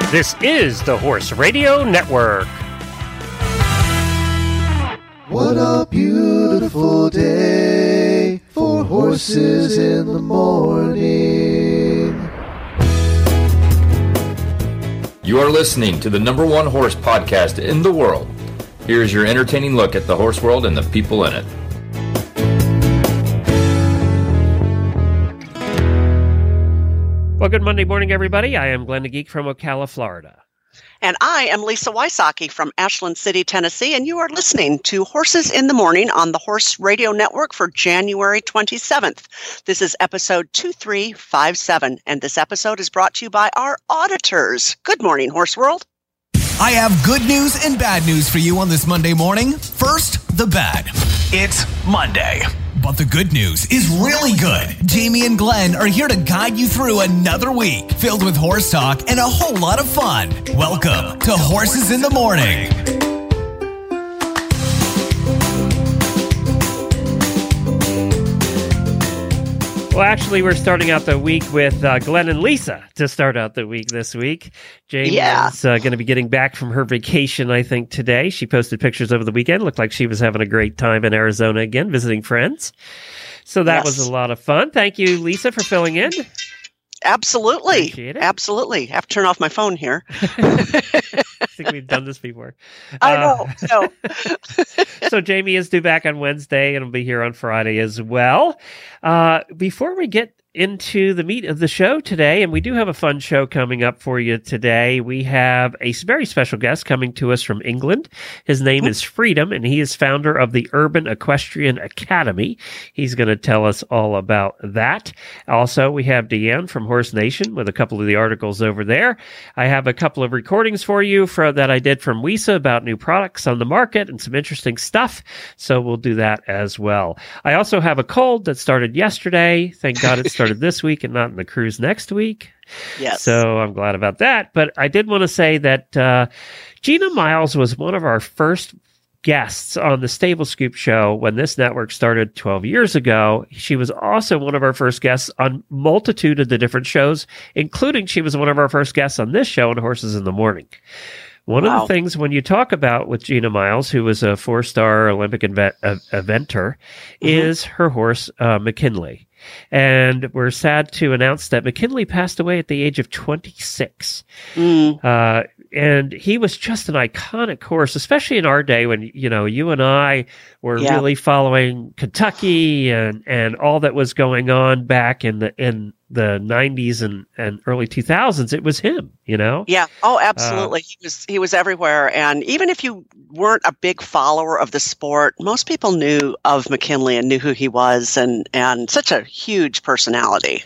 This is the Horse Radio Network. What a beautiful day for horses in the morning. You are listening to the #1 horse podcast in the world. Here's your entertaining look at the horse world and the people in it. Well, good Monday morning, everybody. I am Glenn the Geek from Ocala, Florida. And I am Lisa Wysocki from Ashland City, Tennessee, and you are listening to Horses in the Morning on the Horse Radio Network for January 27th. This is episode 2357, and this episode is brought to you by our auditors. Good morning, Horse World. I have good news and bad news for you on this Monday morning. First, the bad. It's Monday. But the good news is really good. Jamie and Glenn are here to guide you through another week filled with horse talk and a whole lot of fun. Welcome to Horses in the Morning. Well, actually, we're starting out the week with Glenn and Lisa to start out the week this week. Jamie is going to be getting back from her vacation, I think, today. She posted pictures over the weekend. Looked like she was having a great time in Arizona again, visiting friends. So that was a lot of fun. Thank you, Lisa, for filling in. Absolutely. Absolutely. I have to turn off my phone here. I think we've done this before. I know. So Jamie is due back on Wednesday and will be here on Friday as well. Before we get into the meat of the show today, and we do have a fun show coming up for you today. We have a very special guest coming to us from England. His name is Freedom, and he is founder of the Urban Equestrian Academy. He's going to tell us all about that. Also, we have Deanne from Horse Nation with a couple of the articles over there. I have a couple of recordings for you that I did from WISA about new products on the market and some interesting stuff, so we'll do that as well. I also have a cold that started yesterday. Thank God it started this week and not in the cruise next week. Yes. So I'm glad about that. But I did want to say that Gina Miles was one of our first guests on the Stable Scoop show when this network started 12 years ago. She was also one of our first guests on multitude of the different shows, including she was one of our first guests on this show on Horses in the Morning. One of the things when you talk about with Gina Miles, who was a 4-star Olympic eventer, is her horse, McKinley. And we're sad to announce that McKinley passed away at the age of 26. And he was just an iconic horse, especially in our day when, you and I were really following Kentucky and all that was going on back in the 90s and early 2000s. It was him, Yeah. Oh, absolutely. He was everywhere. And even if you weren't a big follower of the sport, most people knew of McKinley and knew who he was and such a huge personality.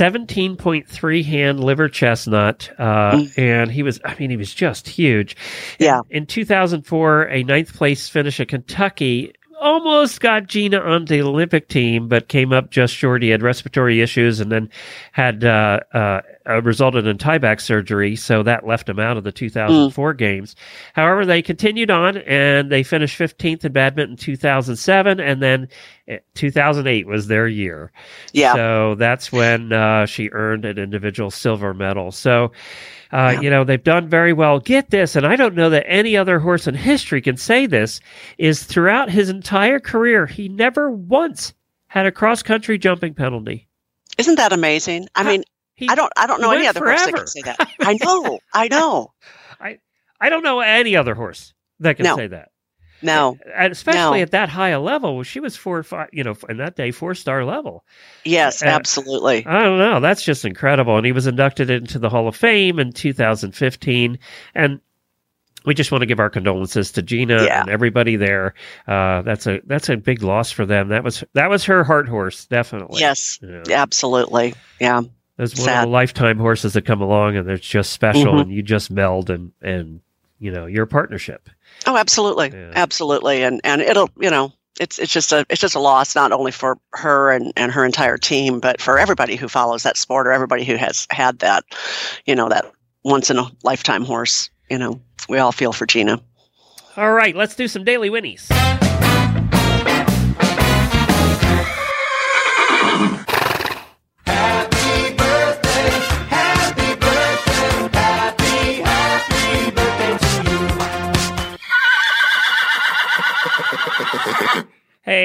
17.3 hand liver chestnut. And he was just huge. Yeah. In 2004, a 9th place finish at Kentucky almost got Gina on the Olympic team, but came up just short. He had respiratory issues and then had resulted in tieback surgery, so that left him out of the 2004 games. However, they continued on, and they finished 15th in badminton in 2007, and then 2008 was their year. Yeah. So that's when she earned an individual silver medal. So they've done very well. Get this, and I don't know that any other horse in history can say this, is throughout his entire career, he never once had a cross-country jumping penalty. Isn't that amazing? I mean, I don't know any other horse that can say that. I know. I don't know any other horse that can say that. No. And especially at that high a level. She was 4 or 5, in that day, 4-star level. Yes, absolutely. I don't know. That's just incredible. And he was inducted into the Hall of Fame in 2015. And we just want to give our condolences to Gina and everybody there. That's a big loss for them. That was her heart horse, definitely. Yes, absolutely. Yeah. There's one of the lifetime horses that come along and they're just special and you just meld and your partnership. Oh, absolutely. Yeah. Absolutely. And it'll, it's just a loss, not only for her and her entire team, but for everybody who follows that sport or everybody who has had that, that once in a lifetime horse. We all feel for Gina. All right, let's do some daily whinnies. Happy birthday, happy birthday, happy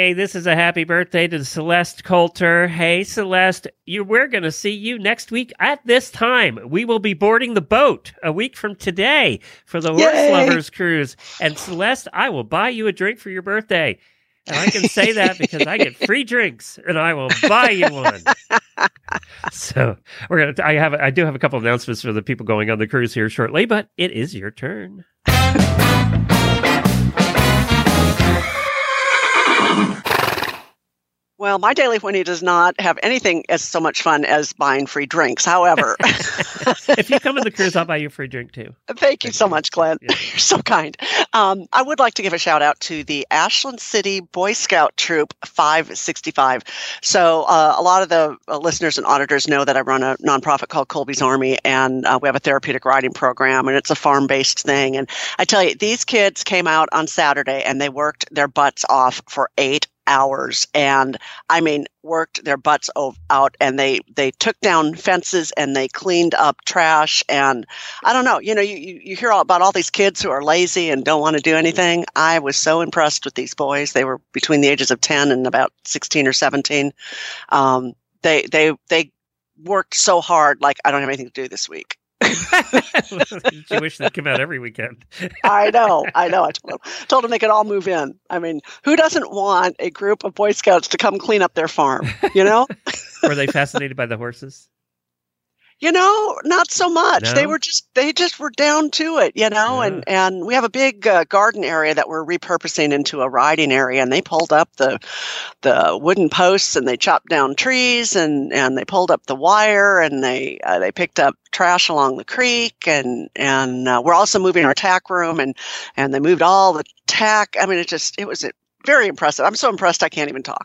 Hey, this is a happy birthday to Celeste Coulter. Hey, Celeste, we're going to see you next week at this time. We will be boarding the boat a week from today for the Horse Lovers Cruise. And Celeste, I will buy you a drink for your birthday. And I can say that because I get free drinks, and I will buy you one. So I do have a couple of announcements for the people going on the cruise here shortly, but it is your turn. Well, my daily whinny does not have anything as so much fun as buying free drinks. However, if you come on the cruise, I'll buy you a free drink too. Thank you so much, Glenn. Yeah. You're so kind. I would like to give a shout out to the Ashland City Boy Scout Troop 565. So a lot of the listeners and auditors know that I run a nonprofit called Colby's Army, and we have a therapeutic riding program, and it's a farm-based thing. And I tell you, these kids came out on Saturday, and they worked their butts off for 8 hours, and I mean worked their butts out, and they took down fences and they cleaned up trash. And I don't know, you hear all about all these kids who are lazy and don't want to do anything. I was so impressed with these boys. They were between the ages of 10 and about 16 or 17. They worked so hard, like I don't have anything to do this week. You wish they'd come out every weekend. I know. I told them they could all move in. I mean, who doesn't want a group of Boy Scouts to come clean up their farm, Were they fascinated by the horses? Not so much. No? They just were down to it, Yeah. and we have a big garden area that we're repurposing into a riding area, and they pulled up the wooden posts, and they chopped down trees, and they pulled up the wire, and they picked up trash along the creek, and we're also moving our tack room, and they moved all the tack. I mean, it was very impressive. I'm so impressed I can't even talk.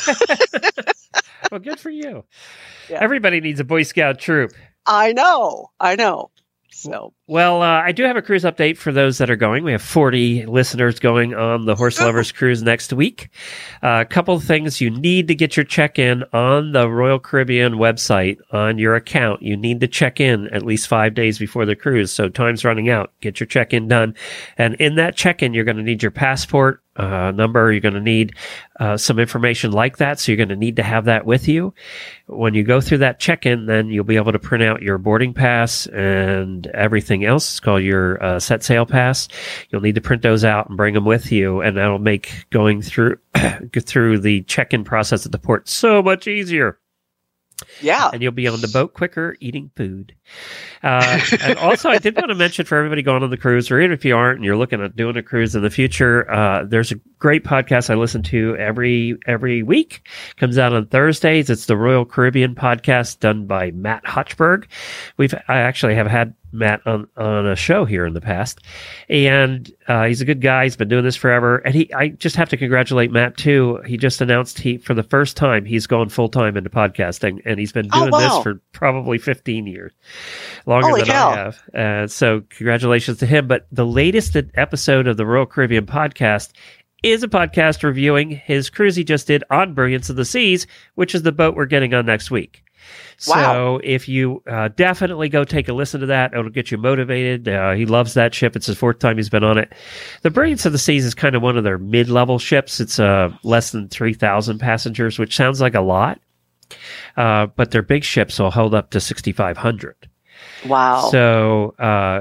Well, good for you. Yeah. Everybody needs a Boy Scout troop. I know. So, well, I do have a cruise update for those that are going. We have 40 listeners going on the Horse Lovers Cruise next week. A couple of things. You need to get your check-in on the Royal Caribbean website on your account. You need to check in at least 5 days before the cruise, so time's running out. Get your check-in done. And in that check-in, you're going to need your passport number. You're going to need some information like that, so you're going to need to have that with you. When you go through that check-in, then you'll be able to print out your boarding pass and everything else. It's called your set sail pass. You'll need to print those out and bring them with you, and that'll make going through the check-in process at the port so much easier. Yeah. And you'll be on the boat quicker eating food. And also, I did want to mention for everybody going on the cruise, or even if you aren't and you're looking at doing a cruise in the future, there's a great podcast I listen to every week. Comes out on Thursdays. It's the Royal Caribbean podcast done by Matt Hotchberg. I actually have had Matt on a show here in the past, and he's a good guy. He's been doing this forever, and I just have to congratulate Matt too. He just announced for the first time he's going full time into podcasting, and he's been doing this for probably 15 years, longer than I have. So congratulations to him. But the latest episode of the Royal Caribbean podcast is a podcast reviewing his cruise he just did on Brilliance of the Seas, which is the boat we're getting on next week. So if you definitely go take a listen to that, it'll get you motivated. He loves that ship. It's his 4th time he's been on it. The Brilliance of the Seas is kind of one of their mid-level ships. It's less than 3,000 passengers, which sounds like a lot. But their big ships will hold up to 6,500. Wow. So,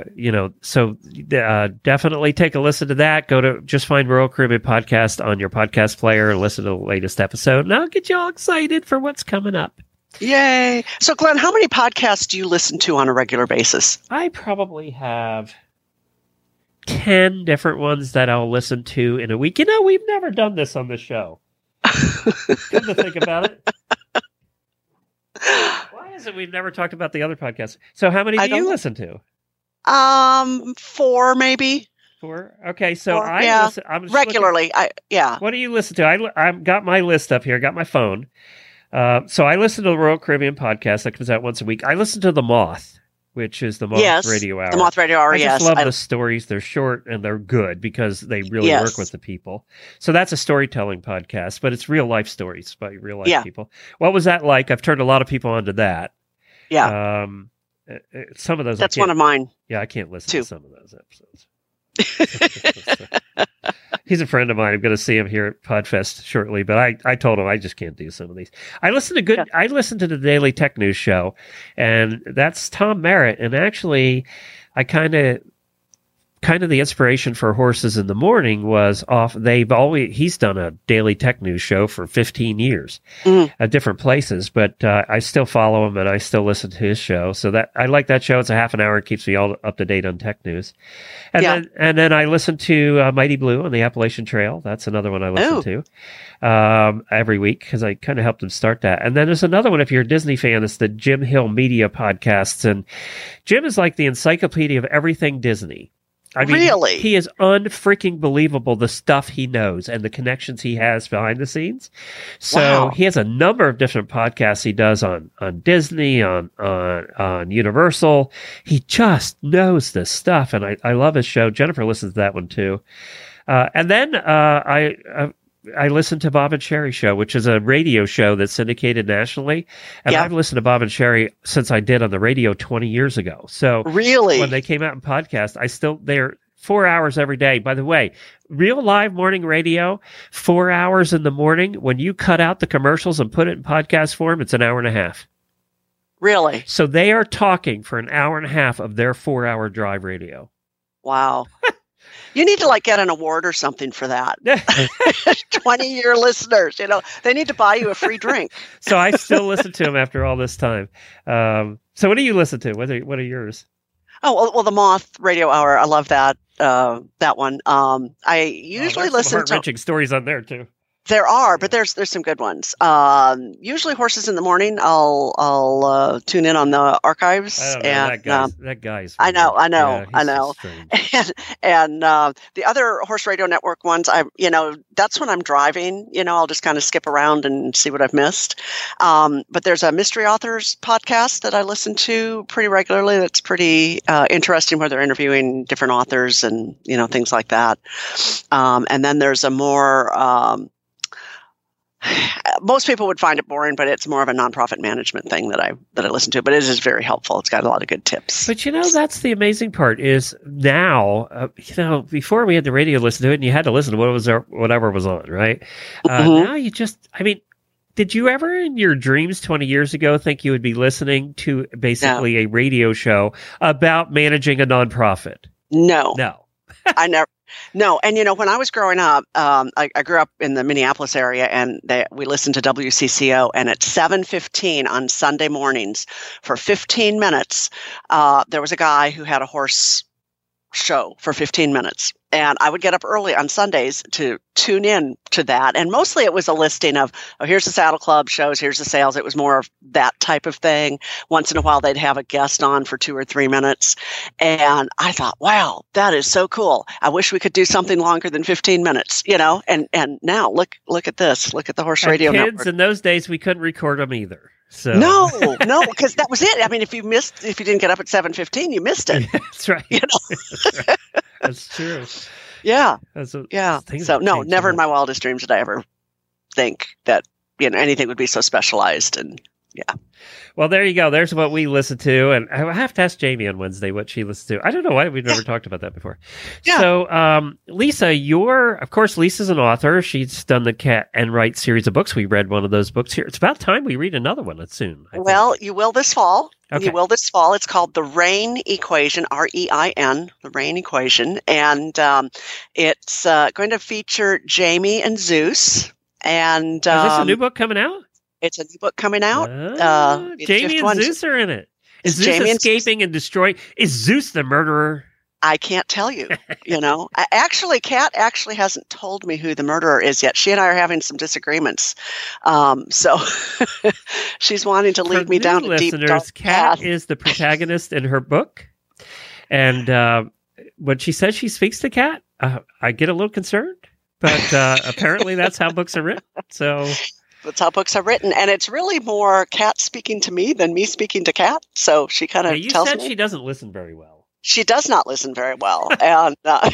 definitely take a listen to that. Just find Royal Caribbean Podcast on your podcast player and listen to the latest episode. And I'll get you all excited for what's coming up. Yay. So, Glenn, how many podcasts do you listen to on a regular basis? I probably have 10 different ones that I'll listen to in a week. We've never done this on the show. Good to think about it. Why is it we've never talked about the other podcasts? So how many do you listen to? 4 maybe. 4? Okay, so listen regularly. What do you listen to? I've got my list up here. I got my phone. So I listen to the Royal Caribbean podcast that comes out once a week. I listen to The Moth, which is the Moth Radio Hour. The Moth Radio Hour, I just love the stories. They're short and they're good because they really work with the people. So that's a storytelling podcast, but it's real life stories by real life people. What was that like? I've turned a lot of people onto that. Yeah. Some of those. That's one of mine. Yeah, I can't listen to some of those episodes. He's a friend of mine. I'm going to see him here at PodFest shortly, but I told him I just can't do some of these. I listen to the Daily Tech News Show, and that's Tom Merritt. And actually, I kind of the inspiration for Horses in the Morning was he's done a Daily Tech News show for 15 years at different places, but I still follow him and I still listen to his show. So that I like that show. It's a half an hour. It keeps me all up to date on tech news. And then I listen to Mighty Blue on the Appalachian Trail. That's another one I listen to every week because I kind of helped him start that. And then there's another one, if you're a Disney fan, it's the Jim Hill Media Podcasts. And Jim is like the encyclopedia of everything Disney. I mean, really? He is unfreaking believable, the stuff he knows and the connections he has behind the scenes. So he has a number of different podcasts he does on Disney, on Universal. He just knows this stuff, and I love his show. Jennifer listens to that one too. And then I listen to Bob and Sherry Show, which is a radio show that's syndicated nationally. And I've listened to Bob and Sherry since I did on the radio 20 years ago. So really, when they came out in podcast, they're 4 hours every day. By the way, real live morning radio, 4 hours in the morning. When you cut out the commercials and put it in podcast form, it's an hour and a half. Really? So they are talking for an hour and a half of their 4 hour drive radio. Wow. You need to get an award or something for that. 20-year listeners, they need to buy you a free drink. So I still listen to them after all this time. So what do you listen to? What are yours? Oh, well, the Moth Radio Hour. I love that one. I usually listen to heart-wrenching stories on there too. There are, but there's some good ones. Usually Horses in the Morning, I'll tune in on the archives. That guy's I know. And the other Horse Radio Network ones, that's when I'm driving. I'll just kind of skip around and see what I've missed. But there's a Mystery Authors podcast that I listen to pretty regularly. That's pretty interesting, where they're interviewing different authors and things like that. And then there's a more most people would find it boring, but it's more of a nonprofit management thing that I listen to. But it is very helpful. It's got a lot of good tips. But that's the amazing part is now, before we had the radio to listen to it, and you had to listen to whatever was on, right? Now you did you ever in your dreams 20 years ago think you would be listening to basically a radio show about managing a nonprofit? No. I never. No, and when I was growing up, I grew up in the Minneapolis area, and we listened to WCCO, and at 7:15 on Sunday mornings for 15 minutes, there was a guy who had a horse show for 15 minutes. And I would get up early on Sundays to tune in to that. And mostly it was a listing of, here's the Saddle Club shows, here's the sales. It was more of that type of thing. Once in a while, they'd have a guest on for 2 or 3 minutes. And I thought, wow, that is so cool. I wish we could do something longer than 15 minutes, and now look at this. Look at the Horse Radio Network. Network. In those days, we couldn't record them either. So. No, because that was it. I mean, if you didn't get up at 7:15, you missed it. That's right. That's right. That's true. Yeah. So no, never in my wildest dreams did I ever think that anything would be so specialized. And yeah. Well, there you go. There's what we listen to, and I have to ask Jamie on Wednesday what she listens to. I don't know why we've never talked about that before. Yeah. So, Lisa, of course, Lisa's an author. She's done the Cat Enright series of books. We read one of those books here. It's about time we read another one soon. Well, you will this fall. Okay. You will this fall. It's called The Rain Equation, REIN, The Rain Equation, and it's going to feature Jamie and Zeus. And is this a new book coming out? It's a new book coming out. Jamie and Zeus are in it. Is Zeus escaping and destroying? Is Zeus the murderer? I can't tell you. Actually, Kat actually hasn't told me who the murderer is yet. She and I are having some disagreements. So she's wanting to lead me down a deep dark Kat path. is the protagonist in her book, and when she says she speaks to Kat, I get a little concerned. But apparently, that's how books are written. So. That's how books are written, and it's really more Kat speaking to me than me speaking to Kat. So she kind of tells me. You said she doesn't listen very well. She does not listen very well, and But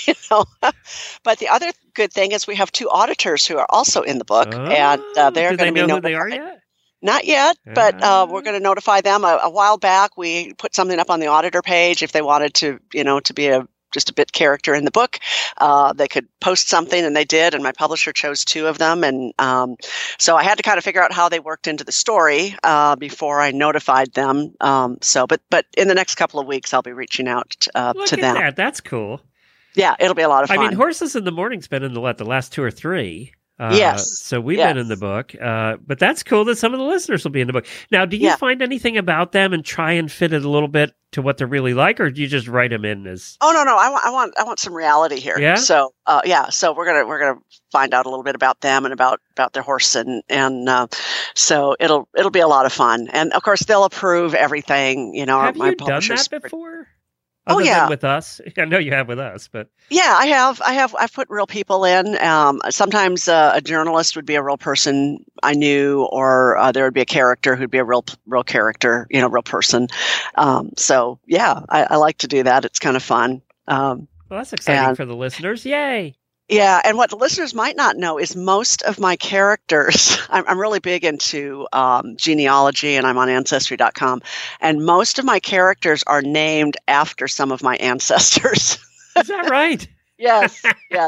the other good thing is we have 2 auditors who are also in the book, and they're going to be notified. Who they are yet? Not yet, but we're going to notify them. A while back, we put something up on the auditor page if they wanted to, to be a just a bit character in the book. They could post something, and they did, and my publisher chose 2 of them. And so I had to kind of figure out how they worked into the story before I notified them. But in the next couple of weeks, I'll be reaching out to them. That. That's cool. Yeah, it'll be a lot of fun. I mean, Horses in the Morning's been in the last 2 or 3. Yes. So we've been in the book, but that's cool that some of the listeners will be in the book. Now, do you find anything about them and try and fit it a little bit to what they're really like, or do you just write them in as? Oh no, I want some reality here. Yeah. So so we're gonna find out a little bit about them and about their horse, and so it'll be a lot of fun, and of course they'll approve everything. Have my you done that before? Other than with us. I know you have with us, but yeah, I have. I've put real people in. Sometimes a journalist would be a real person I knew, or there would be a character who'd be a real character, real person. So yeah, I like to do that. It's kind of fun. Well, that's exciting for the listeners. Yay! Yeah, and what the listeners might not know is most of my characters, I'm really big into genealogy, and I'm on Ancestry.com, and most of my characters are named after some of my ancestors. Is that right? Yes,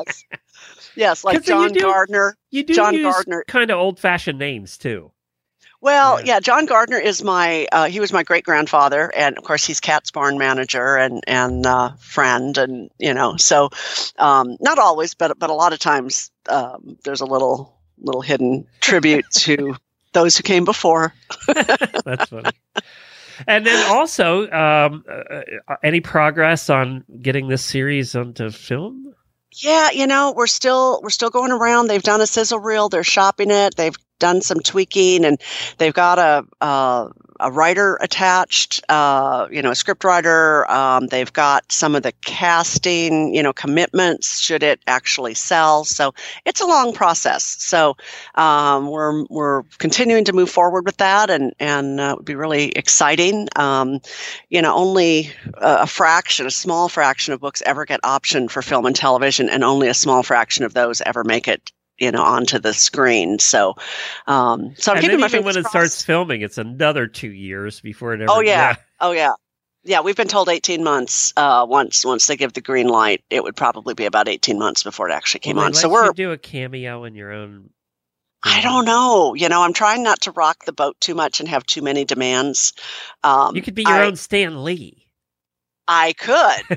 like John Gardner. You do John use Gardner. kind of old-fashioned names, too. Well, yeah, John Gardner is he was my great-grandfather, and of course he's Cat's barn manager and friend, and so not always, but a lot of times there's a little hidden tribute to those who came before. That's funny. And then also, any progress on getting this series onto film? Yeah, we're still going around. They've done a sizzle reel. They're shopping it. They've done some tweaking, and they've got a writer attached, a script writer. They've got some of the casting, commitments should it actually sell. So it's a long process. So we're continuing to move forward with that, and it would be really exciting. Only a small fraction of books ever get optioned for film and television, and only a small fraction of those ever make it onto the screen. So I'm keeping my fingers when it crossed. starts filming, it's another 2 years before it ever. Oh yeah. Yeah, we've been told 18 months. Once they give the green light, it would probably be about 18 months before it actually came on. So we're do a cameo in your own. I don't know. I'm trying not to rock the boat too much and have too many demands. You could be your own Stan Lee. I could,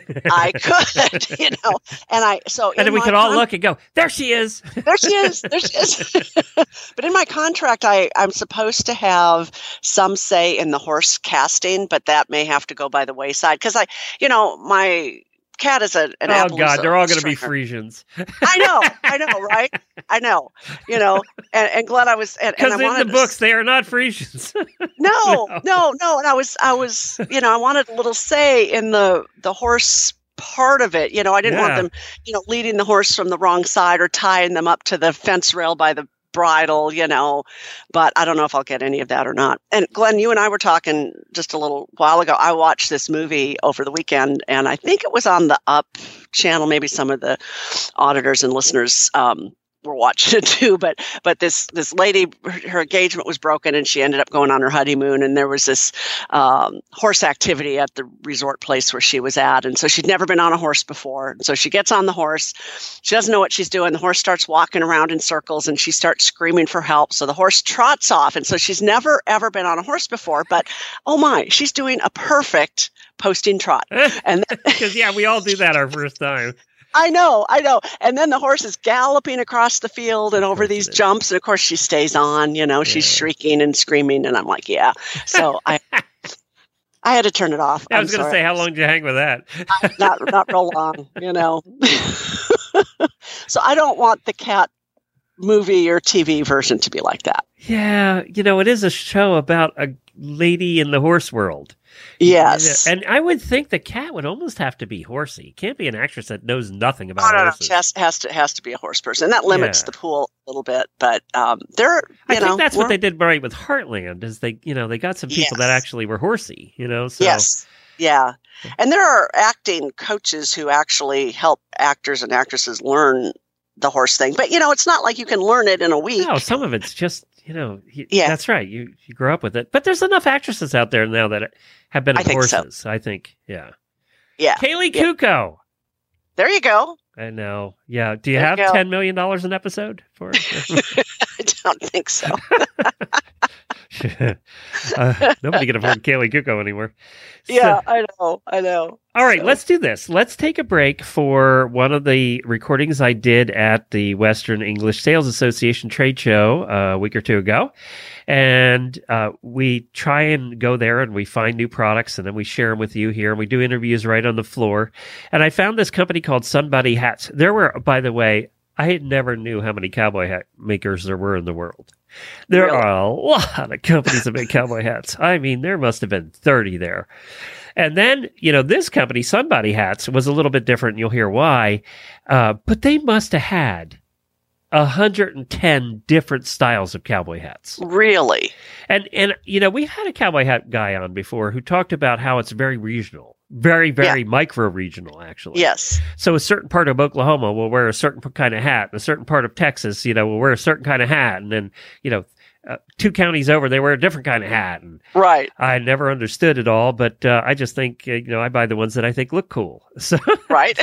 and then we could all look and go, there she is. There she is. But in my contract, I'm supposed to have some say in the horse casting, but that may have to go by the wayside because my cat is an Appaloosa. Oh God, they're all going to be Frisians. I know, right? I know, and Glenn, because in the books they are not Frisians. No, and I was, I wanted a little say in the horse part of it. I didn't want them, leading the horse from the wrong side or tying them up to the fence rail by the bridle, but I don't know if I'll get any of that or not. And Glenn, you and I were talking just a little while ago. I watched this movie over the weekend, and I think it was on the Up channel. Maybe some of the auditors and listeners were watching it too, but this lady, her engagement was broken, and she ended up going on her honeymoon, and there was this horse activity at the resort place where she was at, and so she'd never been on a horse before. So she gets on the horse, she doesn't know what she's doing. The horse starts walking around in circles, and she starts screaming for help. So the horse trots off, and so she's never ever been on a horse before, but oh my, she's doing a perfect posting trot. And because we all do that our first time. I know. And then the horse is galloping across the field and over these jumps. And of course she stays on, she's shrieking and screaming. And I'm like, yeah. So I had to turn it off. I was going to say, how long did you hang with that? Not real long, So I don't want the cat movie or TV version to be like that. Yeah. It is a show about a lady in the horse world. Yes. And I would think the cat would almost have to be horsey. Can't be an actress that knows nothing about horses. No. Has to be a horse person. That limits the pool a little bit. But I think that's what they did right with Heartland is they got some people that actually were horsey, So. Yes. Yeah. And there are acting coaches who actually help actors and actresses learn the horse thing. But, it's not like you can learn it in a week. No, some of it's just, that's right. You grow up with it. But there's enough actresses out there now that have been horses. So. I think, yeah. Yeah. Kaylee Kuko. There you go. I know. Yeah. Do you There have you go. $10 million an episode for it? I don't think so. Nobody can afford Kaylee Kuko anymore. Yeah, So- I know. all right, So- let's do this. Let's take a break for one of the recordings I did at the Western English Sales Association trade show a week or two ago. And we try and go there and we find new products and then we share them with you here. And we do interviews right on the floor. And I found this company called Sunbuddy Hats. There were, by the way, I never knew how many cowboy hat makers there were in the world. There Really? are a lot of companies that make cowboy hats. I mean, there must have been 30 there. And then, this company, Sunbuddy Hats, was a little bit different, and you'll hear why. But they must have had 110 different styles of cowboy hats. Really? And we had a cowboy hat guy on before who talked about how it's very regional, very, very micro-regional, actually. Yes. So a certain part of Oklahoma will wear a certain kind of hat, and a certain part of Texas, will wear a certain kind of hat, and then, 2 counties over, they wear a different kind of hat. And Right. I never understood it all, but I just think, I buy the ones that I think look cool. So, Right.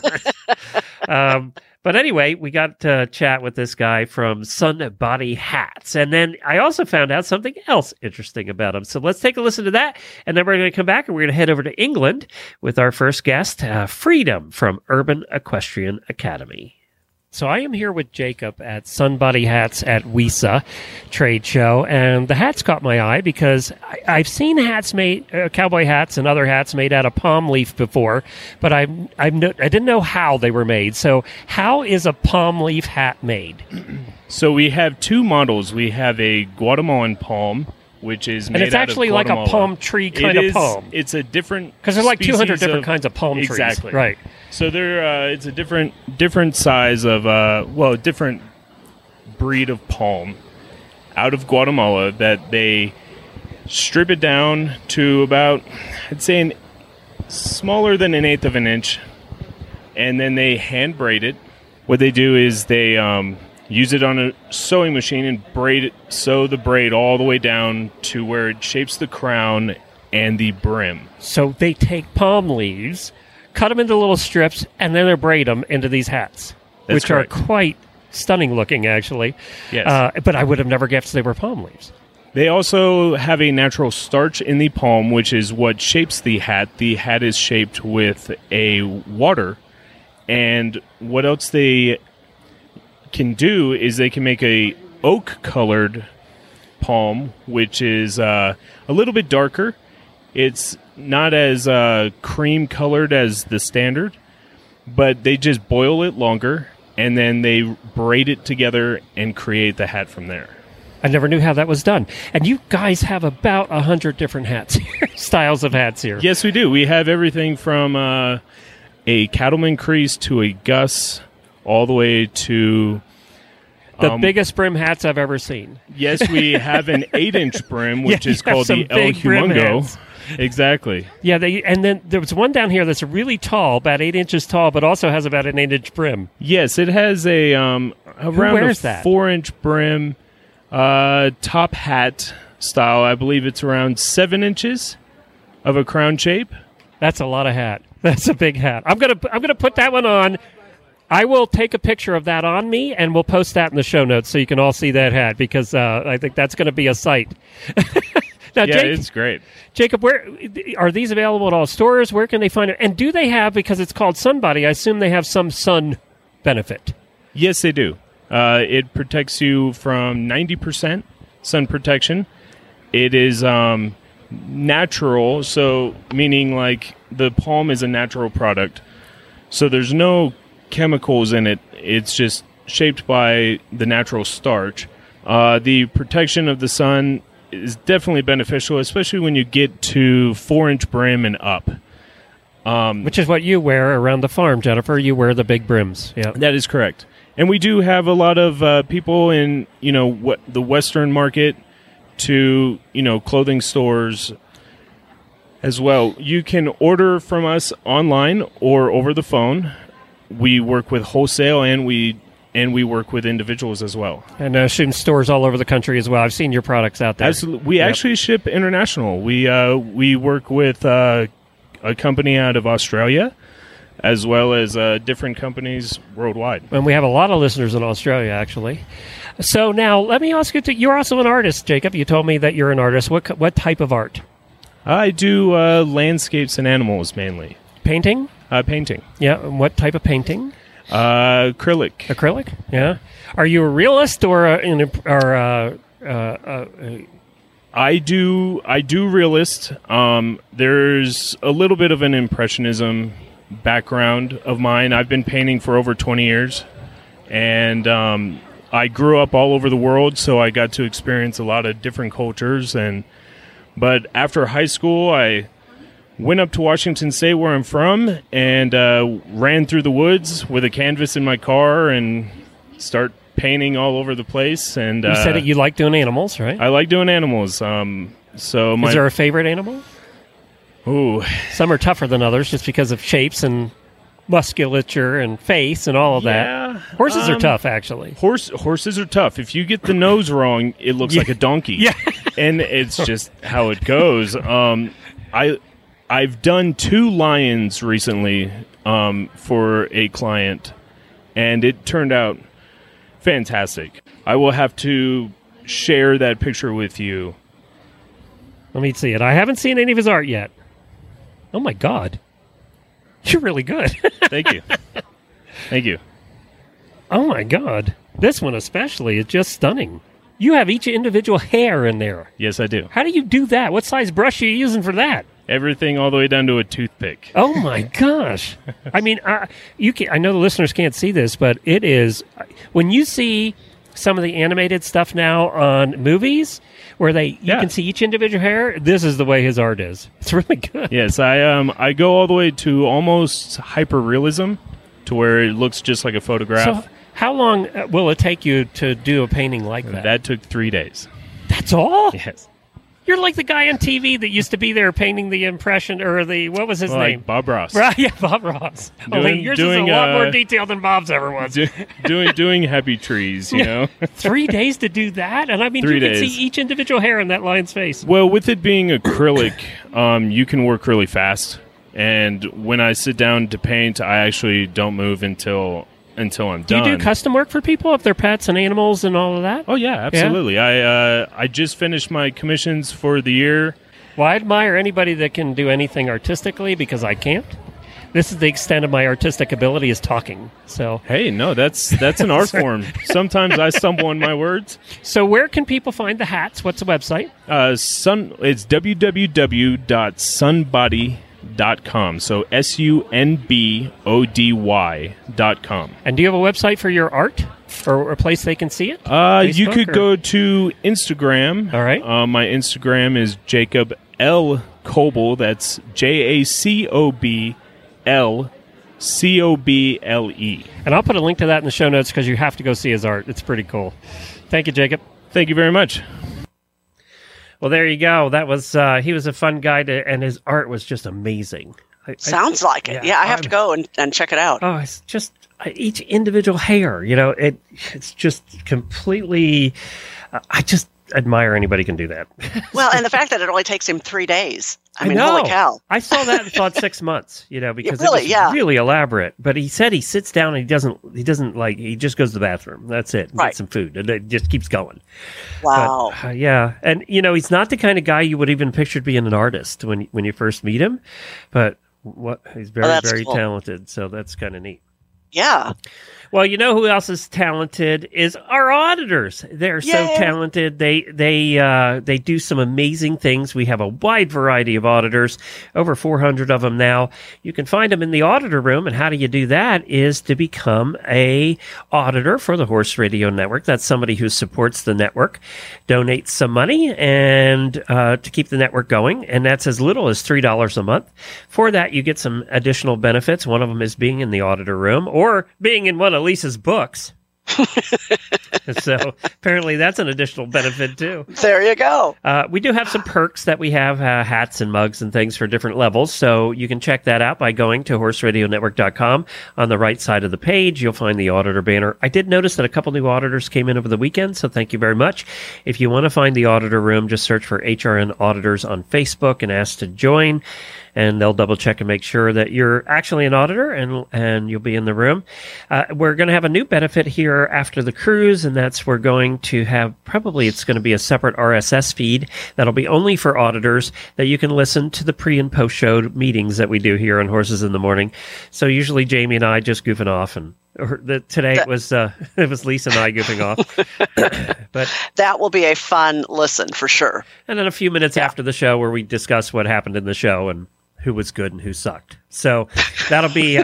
but anyway, we got to chat with this guy from Sunbuddy Hats. And then I also found out something else interesting about him. So let's take a listen to that. And then we're going to come back and we're going to head over to England with our first guest, Freedom from Urban Equestrian Academy. So I am here with Jacob at Sunbuddy Hats at WESA trade show, and the hats caught my eye because I've seen hats made, cowboy hats and other hats made out of palm leaf before, but I didn't know how they were made. So how is a palm leaf hat made? So we have 2 models. We have a Guatemalan palm, which is made And it's out of actually like a Guatemala. palm tree kind of palm. It's a different Because there's like 200 species different of- kinds of palm trees. Exactly. Right. So it's a different size of different breed of palm out of Guatemala that they strip it down to about, I'd say, smaller than 1/8 of an inch, and then they hand braid it. What they do is they use it on a sewing machine and sew the braid all the way down to where it shapes the crown and the brim. So they take palm leaves, cut them into little strips, and then they braid them into these hats, That's which correct. are quite stunning looking, actually. Yes. But I would have never guessed they were palm leaves. They also have a natural starch in the palm, which is what shapes the hat. The hat is shaped with a water. And what else they can do is they can make a oak-colored palm, which is a little bit darker. It's not as cream-colored as the standard, but they just boil it longer, and then they braid it together and create the hat from there. I never knew how that was done. And you guys have about 100 different hats here, styles of hats here. Yes, we do. We have everything from a cattleman crease to a Gus, all the way to... The biggest brim hats I've ever seen. Yes, we have an 8-inch brim, which Yeah, is you have called some the El big brim Humongo. hats. Exactly. Yeah, and then there was one down here that's really tall, about 8 inches tall, but also has about an 8-inch brim. Yes, it has a around wears a that? 4-inch brim, top hat style. I believe it's around 7 inches of a crown shape. That's a lot of hat. That's a big hat. I'm gonna put that one on. I will take a picture of that on me, and we'll post that in the show notes so you can all see that hat, because I think that's going to be a sight. Now, Yeah, it's great. Jacob, where are these available at all stores? Where can they find it? And do they have, because it's called Sunbuddy, I assume they have some sun benefit? Yes, they do. It protects you from 90% sun protection. It is natural, so meaning like the palm is a natural product. So there's no chemicals in it. It's just shaped by the natural starch. The protection of the sun is definitely beneficial, especially when you get to 4-inch brim and up. Which is what you wear around the farm, Jennifer. You wear the big brims. Yeah. That is correct. And we do have a lot of people in, the Western market to, clothing stores as well. You can order from us online or over the phone. We work with wholesale and we work with individuals as well. And I assume stores all over the country as well. I've seen your products out there. Absolutely. We Yep. actually ship international. We work with a company out of Australia. as well as different companies worldwide. And we have a lot of listeners in Australia, actually. So now let me ask you, you're also an artist, Jacob. You told me that you're an artist. What type of art? I do landscapes and animals mainly. Painting? Painting. Yeah. And what type of painting? Acrylic. Acrylic? Yeah. Are you a realist or I do realist. There's a little bit of an impressionism background of mine. I've been painting for over 20 years, and I grew up all over the world, so I got to experience a lot of different cultures. But after high school, I went up to Washington State, where I'm from, and ran through the woods with a canvas in my car and start painting all over the place. And you said that you like doing animals, right? I like doing animals. Is there a favorite animal? Ooh, some are tougher than others just because of shapes and musculature and face and all of that. Horses are tough, actually. Horses are tough. If you get the nose wrong, it looks like a donkey. Yeah, and it's just how it goes. I've done 2 lions recently for a client, and it turned out fantastic. I will have to share that picture with you. Let me see it. I haven't seen any of his art yet. Oh, my God. You're really good. Thank you. Thank you. Oh, my God. This one especially is just stunning. You have each individual hair in there. Yes, I do. How do you do that? What size brush are you using for that? Everything all the way down to a toothpick. Oh, my gosh. I mean, I know the listeners can't see this, but it is... When you see some of the animated stuff now on movies where you can see each individual hair, this is the way his art is. It's really good. Yes, I go all the way to almost hyper-realism to where it looks just like a photograph. So how long will it take you to do a painting like that? That took 3 days. That's all? Yes. You're like the guy on TV that used to be there painting the impression, or what was his name? Bob Ross. Right, yeah, Bob Ross. Yours is a lot more detailed than Bob's ever was. doing happy trees, you know? 3 days to do that? And I mean, 3 you days. can see each individual hair in that lion's face. Well, with it being acrylic, you can work really fast. And when I sit down to paint, I actually don't move until I'm done. Do you do custom work for people, if they're pets and animals and all of that? Oh, yeah, absolutely. Yeah? I just finished my commissions for the year. Well, I admire anybody that can do anything artistically, because I can't. This is the extent of my artistic ability, is talking. So hey, no, that's an art form. Sometimes I stumble on my words. So where can people find the hats? What's the website? It's www.sunbody.com. So sunbody.com. And do you have a website for your art, or a place they can see it? You could go to Instagram. All right. My Instagram is Jacob L. Coble. That's JACOBLCOBLE. And I'll put a link to that in the show notes, because you have to go see his art. It's pretty cool. Thank you, Jacob. Thank you very much. Well, there you go. That was he was a fun guy, and his art was just amazing. Sounds like it. Yeah, I have to go and check it out. Oh, it's just each individual hair. You know, it's just completely. I just admire anybody who can do that. Well, and the fact that it only takes him 3 days. I mean, know. Holy cow. I saw that and thought 6 months, because really, it was really elaborate. But he said he sits down and he just goes to the bathroom. That's it. And right. Gets some food. And it just keeps going. Wow. But, yeah. And, he's not the kind of guy you would even picture being an artist when you first meet him. But he's very, very cool. Talented. So that's kind of neat. Yeah. Well, you know who else is talented is our auditors. They're so talented. They do some amazing things. We have a wide variety of auditors, over 400 of them now. You can find them in the auditor room, and how do you do that is to become a auditor for the Horse Radio Network. That's somebody who supports the network, donates some money and to keep the network going, and that's as little as $3 a month. For that, you get some additional benefits. One of them is being in the auditor room or being in one of Lisa's books. So apparently that's an additional benefit too. There you go. We do have some perks that we have, hats and mugs and things for different levels. So you can check that out by going to horseradionetwork.com. On the right side of the page, you'll find the auditor banner. I did notice that a couple new auditors came in over the weekend, so thank you very much. If you want to find the auditor room, just search for HRN Auditors on Facebook and ask to join. and they'll double check and make sure that you're actually an auditor and you'll be in the room. We're going to have a new benefit here after the cruise, and that's we're going to have it's going to be a separate RSS feed that'll be only for auditors that you can listen to the pre and post show meetings that we do here on Horses in the Morning. So usually Jamie and I just goofing off, and today it was Lisa and I goofing off. But that will be a fun listen for sure. And then a few minutes after the show where we discuss what happened in the show and who was good and who sucked. So that'll be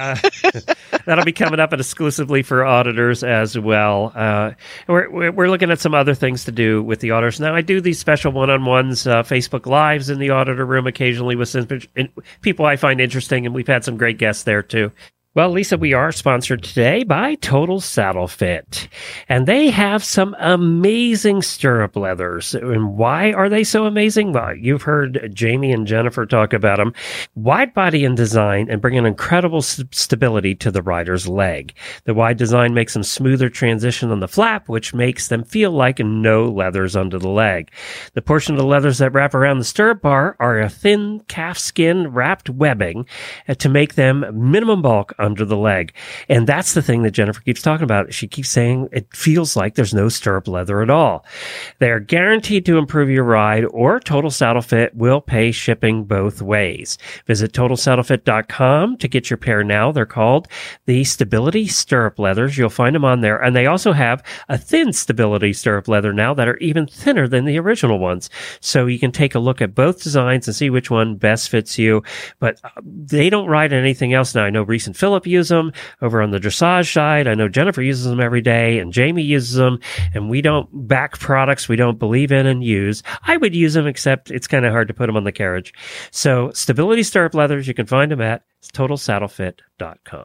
coming up and exclusively for auditors as well. We're looking at some other things to do with the auditors. Now, I do these special one-on-ones, Facebook Lives in the auditor room occasionally with some people I find interesting, and we've had some great guests there too. Well, Lisa, we are sponsored today by Total Saddle Fit, and they have some amazing stirrup leathers. And why are they so amazing? Well, you've heard Jamie and Jennifer talk about them. Wide body in design and bring an incredible stability to the rider's leg. The wide design makes them smoother transition on the flap, which makes them feel like no leathers under the leg. The portion of the leathers that wrap around the stirrup bar are a thin calf skin wrapped webbing to make them minimum bulk under the leg. And that's the thing that Jennifer keeps talking about. She keeps saying it feels like there's no stirrup leather at all. They are guaranteed to improve your ride, or Total Saddle Fit will pay shipping both ways. Visit TotalSaddleFit.com to get your pair now. They're called the Stability Stirrup Leathers. You'll find them on there. And they also have a thin Stability Stirrup Leather now that are even thinner than the original ones. So you can take a look at both designs and see which one best fits you. But they don't ride anything else now. I know Reese and Philip use them over on the dressage side. I know Jennifer uses them every day, and Jamie uses them, and we don't back products we don't believe in and use. I would use them, except it's kind of hard to put them on the carriage. So Stability Stirrup Leathers, you can find them at TotalSaddleFit.com.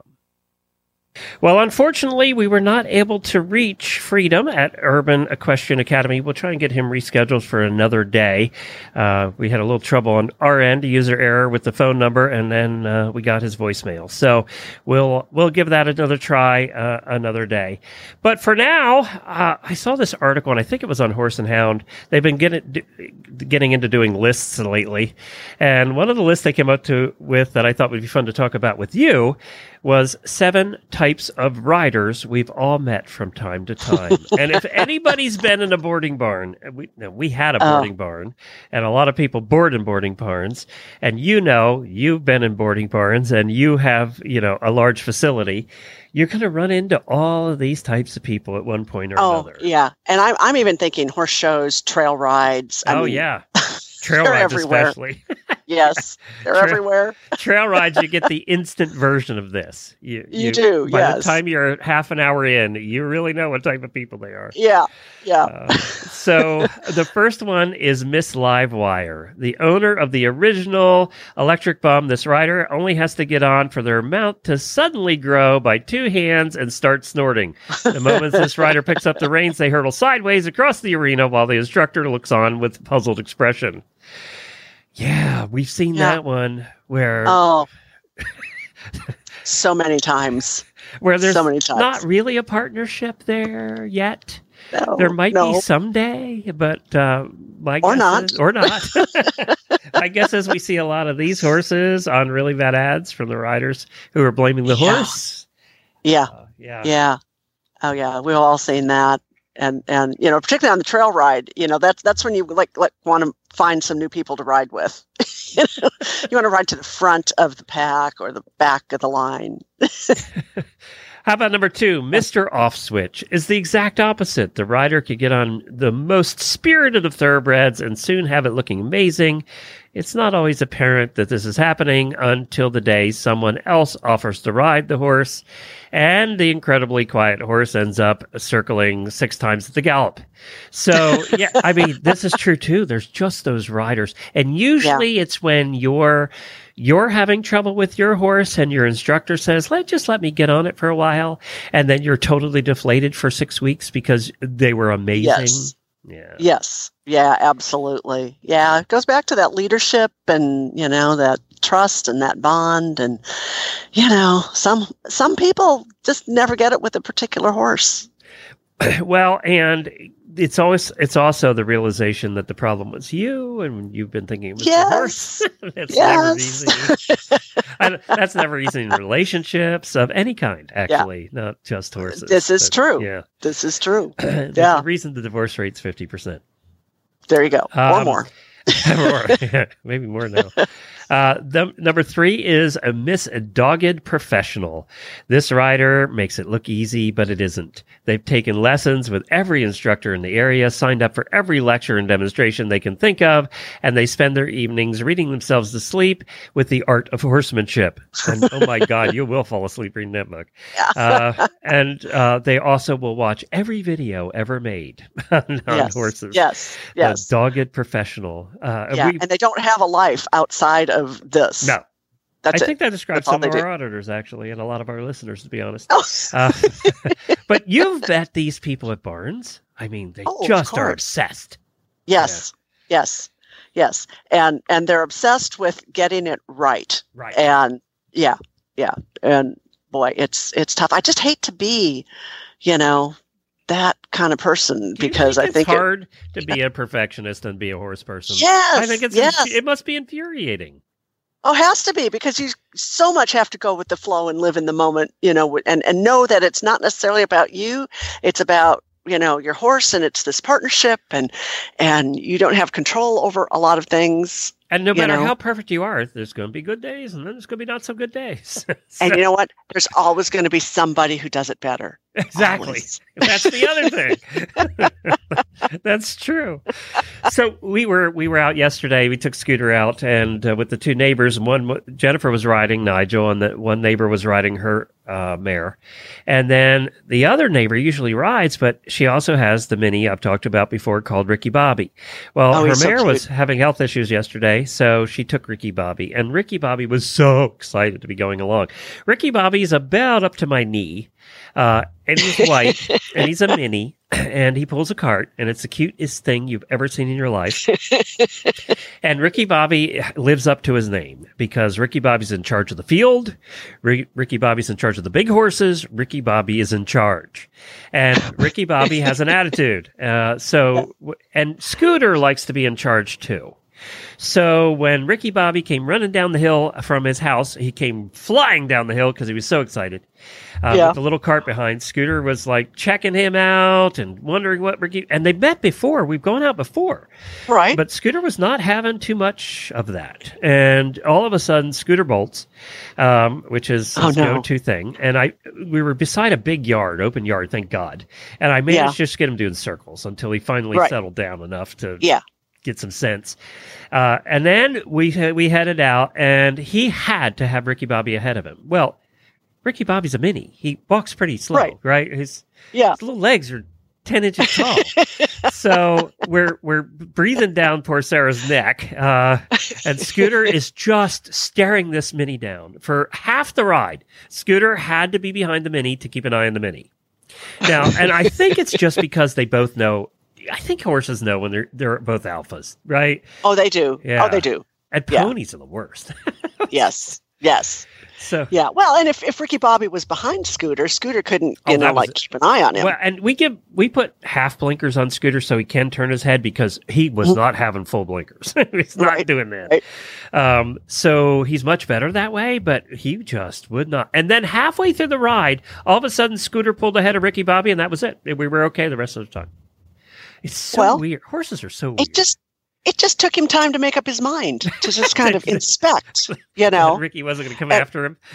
Well, unfortunately, we were not able to reach Freedom at Urban Equestrian Academy. We'll try and get him rescheduled for another day. We had a little trouble on our end, user error with the phone number, and then we got his voicemail. So we'll give that another try another day. But for now, I saw this article, and I think it was on Horse and Hound. They've been getting into doing lists lately, and one of the lists they came up with that I thought would be fun to talk about with you was 7 types of riders we've all met from time to time. And if anybody's been in a boarding barn, we had a boarding barn, and a lot of people board in boarding barns, and you've been in boarding barns, and you have, a large facility, you're going to run into all of these types of people at one point or another. Oh, yeah. And I'm even thinking horse shows, trail rides. I mean, yeah. Trail rides everywhere. Especially. Yes, they're everywhere. Trail rides, you get the instant version of this. You do, By the time you're half an hour in, you really know what type of people they are. Yeah. So the first one is Miss Livewire, the owner of the original Electric Bum. This rider only has to get on for their mount to suddenly grow by 2 hands and start snorting. The moment this rider picks up the reins, they hurtle sideways across the arena while the instructor looks on with puzzled expression. Yeah, we've seen that one where... Oh, so many times. Where there's not really a partnership there yet. No, there might be someday, but my guess is, or not. I guess as we see a lot of these horses on really bad ads from the riders who are blaming the horse. Yeah. Oh, yeah. We've all seen that. And particularly on the trail ride, that's when you want to find some new people to ride with. You want to ride to the front of the pack or the back of the line. How about number 2? Mr. Off Switch is the exact opposite. The rider could get on the most spirited of thoroughbreds and soon have it looking amazing. It's not always apparent that this is happening until the day someone else offers to ride the horse, and the incredibly quiet horse ends up circling 6 times at the gallop. So, yeah, I mean, this is true too. There's just those riders. And usually it's when you're having trouble with your horse and your instructor says, just let me get on it for a while. And then you're totally deflated for 6 weeks because they were amazing. Yes. Yeah. Yes. Yeah, absolutely. Yeah. It goes back to that leadership and, that trust and that bond. And, some people just never get it with a particular horse. Well, and it's also the realization that the problem was you, and you've been thinking it was the horse. That's never easy. That's never easy in relationships of any kind, actually, not just horses. This is true. Yeah, this is true. There's a reason the divorce rate's 50%. There you go, or more. Maybe more now. Number 3 is a Miss Dogged Professional. This rider makes it look easy, but it isn't. They've taken lessons with every instructor in the area, signed up for every lecture and demonstration they can think of, and they spend their evenings reading themselves to sleep with the art of horsemanship. And oh my God, you will fall asleep reading that book. And they also will watch every video ever made on horses. Yes. Dogged Professional. And they don't have a life outside of this. No. I think that describes some of our auditors, actually, and a lot of our listeners, to be honest. But you've met these people at Barnes. I mean, they just are obsessed. Yes. And they're obsessed with getting it right. Right. And and boy, it's tough. I just hate to be, that kind of person, because I think it's hard to be a perfectionist and be a horse person. Yes. I think it must be infuriating. Oh, it has to be, because you so much have to go with the flow and live in the moment, and know that it's not necessarily about you. It's about, your horse, and it's this partnership, and you don't have control over a lot of things. And no matter how perfect you are, there's going to be good days, and then there's going to be not so good days. And you know what? There's always going to be somebody who does it better. Exactly. Always. That's the other thing. That's true. So we were out yesterday. We took Scooter out, and with the two neighbors. Jennifer was riding Nigel, and one neighbor was riding her mare. And then the other neighbor usually rides, but she also has the mini I've talked about before called Ricky Bobby. Well, her mare was having health issues yesterday, so she took Ricky Bobby, and Ricky Bobby was so excited to be going along. Ricky Bobby's about up to my knee. And he's white, and he's a mini, and he pulls a cart, and it's the cutest thing you've ever seen in your life. And Ricky Bobby lives up to his name, because Ricky Bobby's in charge of the field. Ricky Bobby's in charge of the big horses. Ricky Bobby is in charge. And Ricky Bobby has an attitude. And Scooter likes to be in charge too. So when Ricky Bobby came running down the hill from his house, he came flying down the hill because he was so excited. With the little cart behind, Scooter was like checking him out and wondering what Ricky... And they met before. We've gone out before. Right. But Scooter was not having too much of that. And all of a sudden, Scooter bolts, which is his go-to thing. And we were beside a big yard, open yard, thank God. And I managed to just get him doing circles until he finally settled down enough to... get some sense. And then we headed out, and he had to have Ricky Bobby ahead of him. Well, Ricky Bobby's a mini. He walks pretty slow, right? His little legs are 10 inches tall. So we're breathing down poor Sarah's neck, and Scooter is just staring this mini down. For half the ride, Scooter had to be behind the mini to keep an eye on the mini. Now, and I think it's just because they both know. I think horses know when they're both alphas, right? Oh, they do. Yeah. Oh, they do. And ponies are the worst. Yes. So well, and if Ricky Bobby was behind Scooter couldn't keep an eye on him. Well, and we put half blinkers on Scooter so he can turn his head, because he was not having full blinkers. He's not doing that. Right. So he's much better that way, but he just would not. And then halfway through the ride, all of a sudden Scooter pulled ahead of Ricky Bobby, and that was it. We were okay the rest of the time. It's so weird. Horses are so weird. It just took him time to make up his mind, to just kind of inspect, Ricky wasn't going to come after him.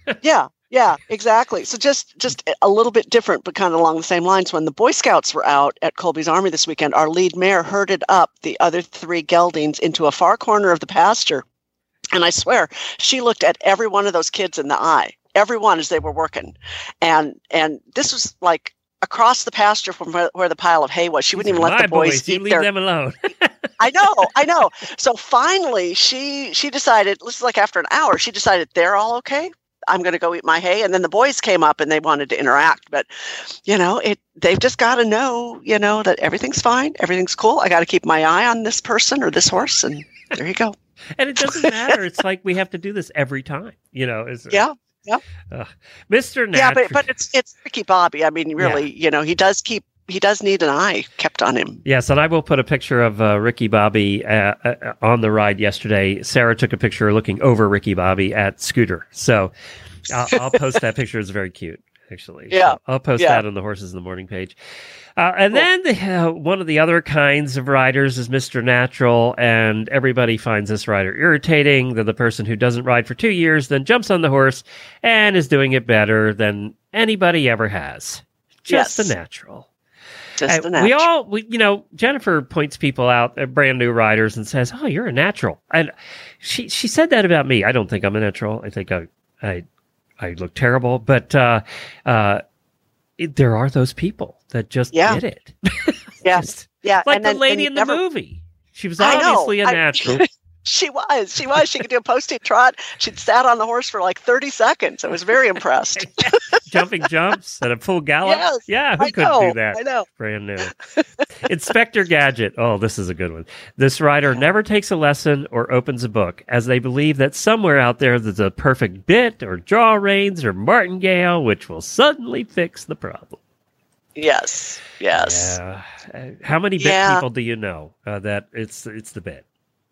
Yeah, exactly. So just a little bit different, but kind of along the same lines. When the Boy Scouts were out at Colby's Army this weekend, our lead mare herded up the other 3 geldings into a far corner of the pasture. And I swear, she looked at every one of those kids in the eye, every one as they were working. And this was like across the pasture from where the pile of hay was. She wouldn't even let the boys eat leave them alone. I know. So finally, she decided, this is like after an hour, she decided they're all okay. I'm going to go eat my hay. And then the boys came up and they wanted to interact. But, they've just got to know, that everything's fine. Everything's cool. I got to keep my eye on this person or this horse. And there you go. And it doesn't matter. It's like we have to do this every time, Yeah. Yep. Mr. Natural. Yeah, but it's Ricky Bobby. I mean, really, he does need an eye kept on him. Yes, and I will put a picture of Ricky Bobby on the ride yesterday. Sarah took a picture looking over Ricky Bobby at Scooter. So I'll post that picture. It's very cute, actually. Yeah. So I'll post that on the Horses in the Morning page. And then one of the other kinds of riders is Mr. Natural, and everybody finds this rider irritating. They're the person who doesn't ride for 2 years, then jumps on the horse and is doing it better than anybody ever has. Just the natural. Just the natural. Jennifer points people out, brand new riders, and says, "Oh, you're a natural." And she said that about me. I don't think I'm a natural. I think I look terrible, but there are those people that just get it. Yeah. Like the lady in the movie. She was obviously a natural. She was. She could do a posting trot. She'd sat on the horse for like 30 seconds. I was very impressed. Jumping jumps at a full gallop. Yes, yeah, who couldn't do that? I know. Brand new. Inspector Gadget. Oh, this is a good one. This rider never takes a lesson or opens a book, as they believe that somewhere out there there's a perfect bit or jaw reins or martingale which will suddenly fix the problem. Yes. Yeah. How many bit people do you know that it's the bit?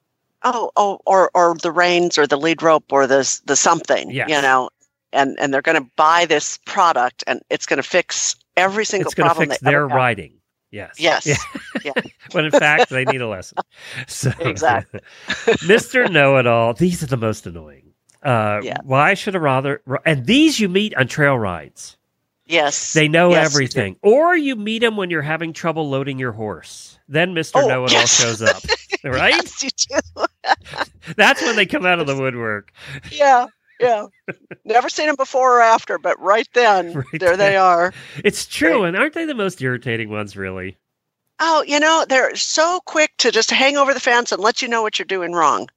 Or the reins or the lead rope or the something, and they're going to buy this product and it's going to fix every single problem. It's going to fix their riding. Yes. Yeah. When in fact they need a lesson. So, exactly. Mr. Know-It-All. These are the most annoying. Why should a rather? And these you meet on trail rides. Yes. They know everything. Or you meet them when you're having trouble loading your horse. Then Mr. Know-It-All shows up. Right? Yes, you do. That's when they come out of the woodwork. Yeah. Never seen them before or after, but right then, they are. It's true. And aren't they the most irritating ones, really? Oh, they're so quick to just hang over the fence and let you know what you're doing wrong,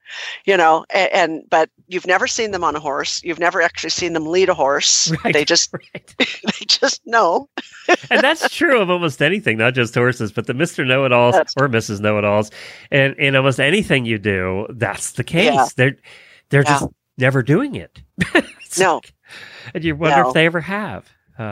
but you've never seen them on a horse. You've never actually seen them lead a horse. Right, they just know. And that's true of almost anything, not just horses, but the Mr. Know-It-Alls or Mrs. Know-It-Alls. And in almost anything you do, that's the case. Yeah. They're just never doing it. No. And you wonder if they ever have.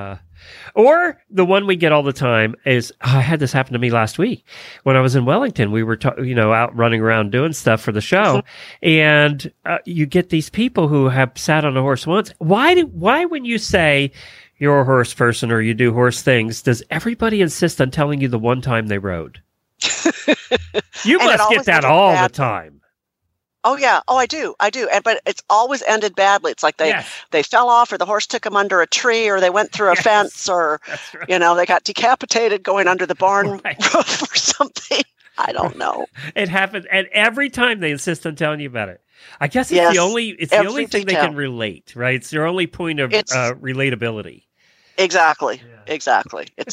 Or the one we get all the time is, I had this happen to me last week when I was in Wellington. We were, out running around doing stuff for the show, and you get these people who have sat on a horse once. Why when you say you're a horse person or you do horse things, does everybody insist on telling you the one time they rode? You must get that all the time. Oh, yeah. Oh, I do. But it's always ended badly. It's like they fell off or the horse took them under a tree or they went through a fence or, they got decapitated going under the barn roof or something. I don't know. It happened. And every time they insist on telling you about it. I guess it's the only thing they can relate, right? It's their only point of relatability. Exactly. Yeah. Exactly. It's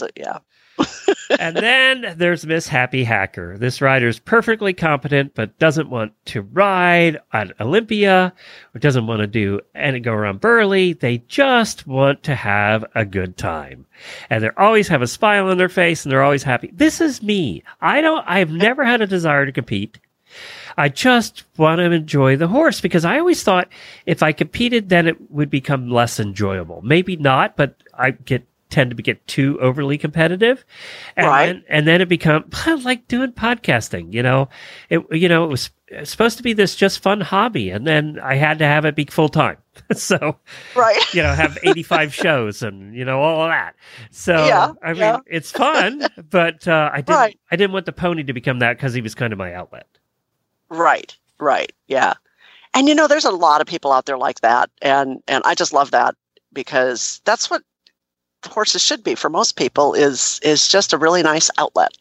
And then there's Miss Happy Hacker. This rider's perfectly competent, but doesn't want to ride at Olympia, or doesn't want to do and go around Burley. They just want to have a good time. And they always have a smile on their face and they're always happy. This is me. I've never had a desire to compete. I just want to enjoy the horse because I always thought if I competed, then it would become less enjoyable. Maybe not, but I tend to get too overly competitive. And then it becomes like doing podcasting, it was supposed to be this just fun hobby. And then I had to have it be full time. So, have 85 shows and, all of that. So, it's fun, but I didn't want the pony to become that because he was kind of my outlet. Right. Yeah. And, there's a lot of people out there like that. And I just love that because that's what horses should be for most people is just a really nice outlet.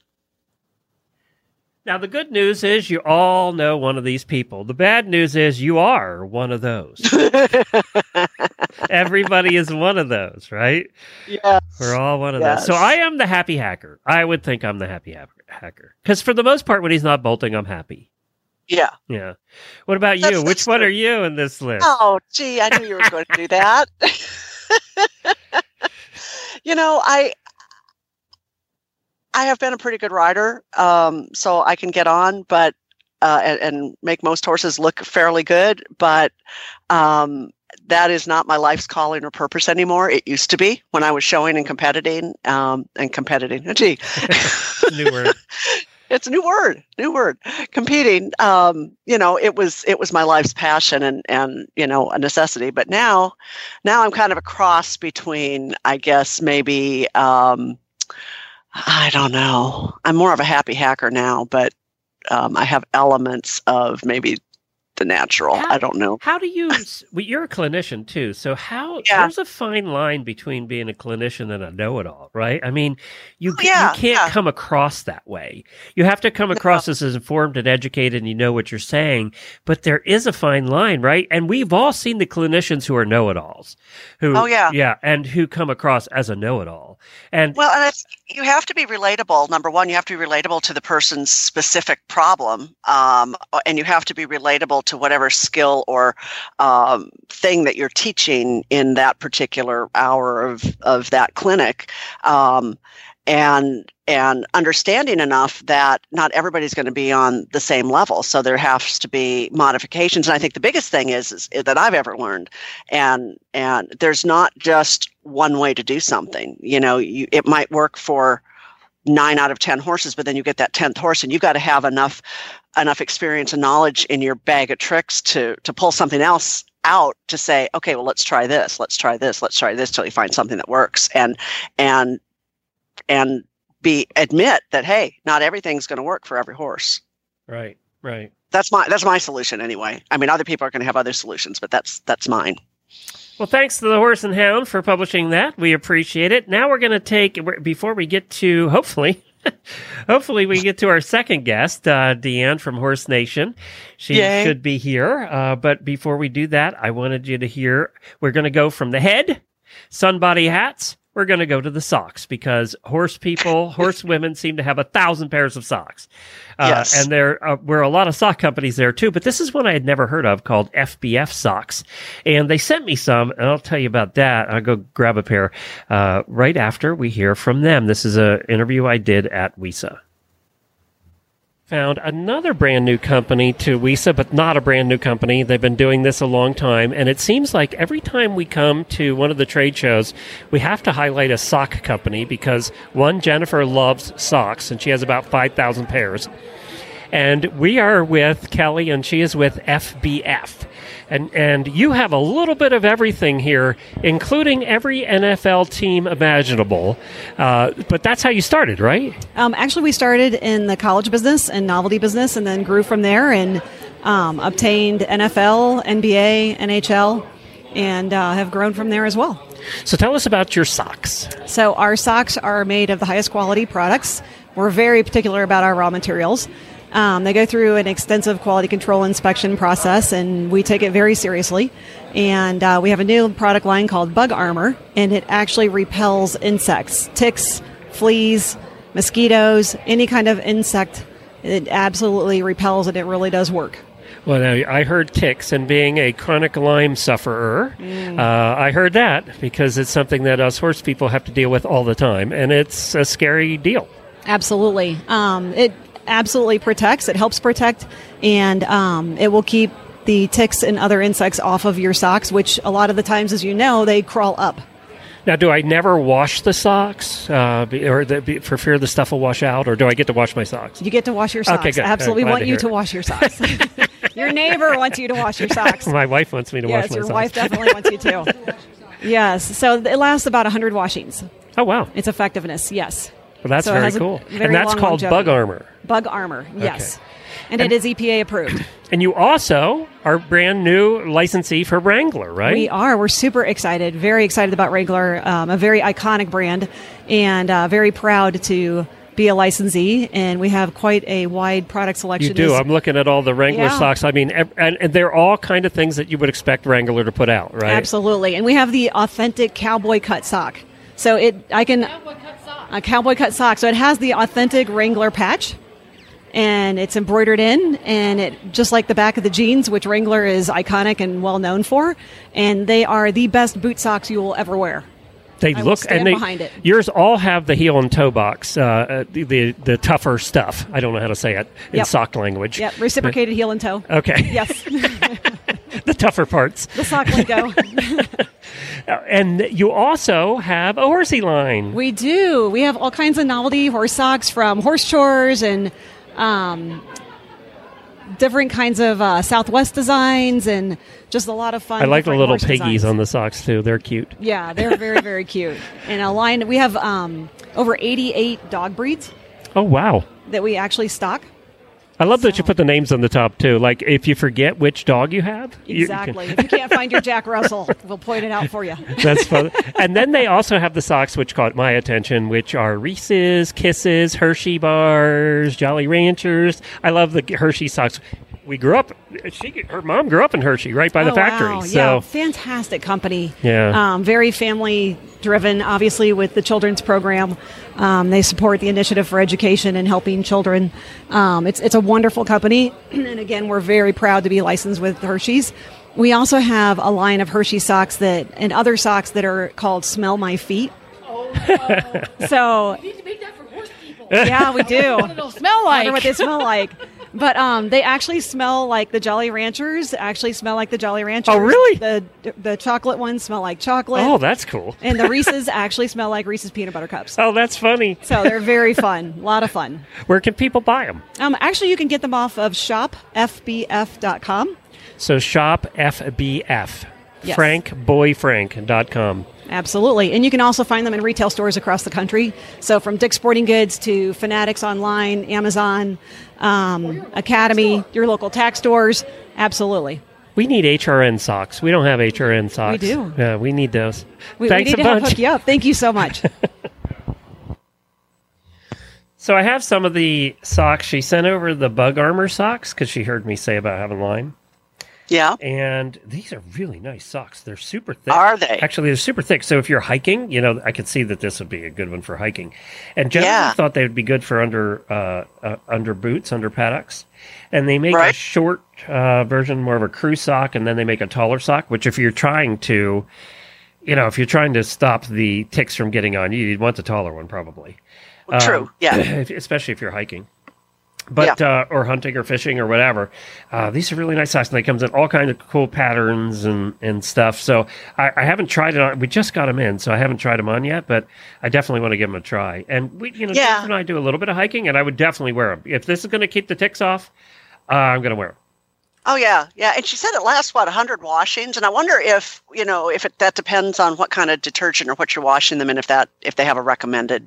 Now, the good news is you all know one of these people. The bad news is you are one of those. Everybody is one of those, right? Yeah. We're all one of those. So I am the happy hacker. I would think I'm the happy hacker. Because for the most part, when he's not bolting, I'm happy. Yeah. Yeah. What about you? Which one are you in this list? Oh, gee, I knew you were going to do that. I have been a pretty good rider, so I can get on, but and make most horses look fairly good. But that is not my life's calling or purpose anymore. It used to be when I was showing and competing. Gee, New word. it's a new word. Competing. It was my life's passion and a necessity. But now I'm kind of a cross between, I guess, maybe, I don't know. I'm more of a happy hacker now, but I have elements of maybe the natural. I don't know. How do you, you're a clinician too, so there's a fine line between being a clinician and a know-it-all, right? I mean, you can't come across that way. You have to come across as informed and educated and you know what you're saying, but there is a fine line, right? And we've all seen the clinicians who are know-it-alls, and who come across as a know-it-all. And you have to be relatable. Number one, you have to be relatable to the person's specific problem, and you have to be relatable to whatever skill or thing that you're teaching in that particular hour of that clinic, and understanding enough that not everybody's going to be on the same level. So there has to be modifications. And I think the biggest thing is that I've ever learned, and there's not just one way to do something. It might work for 9 out of 10 horses, but then you get that 10th horse and you've got to have enough experience and knowledge in your bag of tricks to pull something else out to say, okay, well, let's try this till you find something that works, and admit that, hey, not everything's going to work for every horse. Right. That's my solution anyway. I mean, other people are going to have other solutions, but that's mine. Well, thanks to the Horse and Hound for publishing that. We appreciate it. Now we're going to before we get to, hopefully we get to our second guest, Deanne from Horse Nation. She should be here. But before we do that, I wanted you to hear, we're going to go from the head, Sunbody hats, we're going to go to the socks, because horse women seem to have 1,000 pairs of socks. Yes. And there were a lot of sock companies there too, but this is one I had never heard of called FBF Socks. And they sent me some, and I'll tell you about that. I'll go grab a pair right after we hear from them. This is an interview I did at WISA. Found another brand new company to WISA, but not a brand new company. They've been doing this a long time, and it seems like every time we come to one of the trade shows, we have to highlight a sock company because, one, Jennifer loves socks, and she has about 5,000 pairs. And we are with Kelly, and she is with FBF. And you have a little bit of everything here, including every NFL team imaginable. But that's how you started, right? Actually, we started in the college business and novelty business, and then grew from there and obtained NFL, NBA, NHL, and have grown from there as well. So tell us about your socks. So our socks are made of the highest quality products. We're very particular about our raw materials. They go through an extensive quality control inspection process, and we take it very seriously. And we have a new product line called Bug Armor, and it actually repels insects, ticks, fleas, mosquitoes, any kind of insect. It absolutely repels, and it really does work. Well, now, I heard ticks, and being a chronic Lyme sufferer, I heard that because it's something that us horse people have to deal with all the time, and it's a scary deal. Absolutely. It absolutely protects. It helps protect, and it will keep the ticks and other insects off of your socks, which a lot of the times, as you know, they crawl up. Now, do I never wash the socks for fear the stuff will wash out, or do I get to wash my socks? You get to wash your socks. Okay, good. Absolutely want you to wash your socks. Your neighbor wants you to wash your socks. My wife wants me to wash my socks. Yes, your wife definitely wants you to. Yes, so it lasts about 100 washings. Oh, wow. Its effectiveness, yes. Well, that's very cool. Very and that's called longevity. Bug Armor. Bug Armor, yes. Okay. And it is EPA approved. And you also are brand new licensee for Wrangler, right? We are. We're super excited, very excited about Wrangler, a very iconic brand, and very proud to be a licensee. And we have quite a wide product selection. You do. I'm looking at all the Wrangler socks. I mean, and they're all kind of things that you would expect Wrangler to put out, right? Absolutely. And we have the authentic cowboy cut sock. So a cowboy cut sock. So it has the authentic Wrangler patch, and it's embroidered in, and it just like the back of the jeans, which Wrangler is iconic and well known for. And they are the best boot socks you will ever wear. They look and behind it. Yours all have the heel and toe box, the tougher stuff. I don't know how to say it in sock language. Yep, reciprocated heel and toe. Okay. Yes. the tougher parts. The sock lingo. And you also have a horsey line. We do. We have all kinds of novelty horse socks from Horse Chores and different kinds of Southwest designs and just a lot of fun. I like the little horse piggies designs. on the socks, too. They're cute. Yeah, they're very, very cute. And a line, we have over 88 dog breeds Oh, wow. that we actually stock. I love that you put the names on the top, too. Like, if you forget which dog you have. Exactly. If you can't find your Jack Russell, we'll point it out for you. That's fun. And then they also have the socks, which caught my attention, which are Reese's, Kisses, Hershey bars, Jolly Ranchers. I love the Hershey socks. We grew up, her mom grew up in Hershey, right by the factory. Wow. So, Yeah, fantastic company. Yeah. Very family driven, obviously, with the children's program. They support the Initiative for Education and helping children. It's a wonderful company. And again, we're very proud to be licensed with Hershey's. We also have a line of Hershey socks and other socks that are called Smell My Feet. So, You need to make that for horse people. yeah, we do. What it'll smell I like. wonder what they smell like. But they actually smell like the Jolly Ranchers. Oh, really? The chocolate ones smell like chocolate. oh, that's cool. And the Reese's actually smell like Reese's peanut butter cups. Oh, that's funny. So they're very fun. A lot of fun. Where can people buy them? Actually, you can get them off of shopfbf.com. So shop FBF. Yes. FrankBoyFrank.com. Absolutely. And you can also find them in retail stores across the country. So from Dick's Sporting Goods to Fanatics Online, Amazon, Academy, your local tax stores. Absolutely. We need HRN socks. We don't have HRN socks. We do. Yeah, we need those. We Thanks need a to help bunch. hook you up. Thank you so much. So I have some of the socks. She sent over the Bug Armor socks because she heard me say about having Lyme. Yeah. And these are really nice socks. They're super thick. Are they? Actually, they're super thick. So if you're hiking, I could see that this would be a good one for hiking. And generally thought they would be good for under boots, under paddocks. And they make a short version, more of a crew sock, and then they make a taller sock, which if you're trying to, stop the ticks from getting on you, you'd want the taller one probably. True. Yeah. Especially if you're hiking. But or hunting or fishing or whatever. These are really nice socks, and they comes in all kinds of cool patterns and stuff. So I haven't tried it on. We just got them in, so I haven't tried them on yet. But I definitely want to give them a try. And we, Jeff and I do a little bit of hiking, and I would definitely wear them if this is going to keep the ticks off. I'm going to wear them. Oh yeah, yeah. And she said it lasts 100 washings, and I wonder if that depends on what kind of detergent or what you're washing them in. If they have a recommended,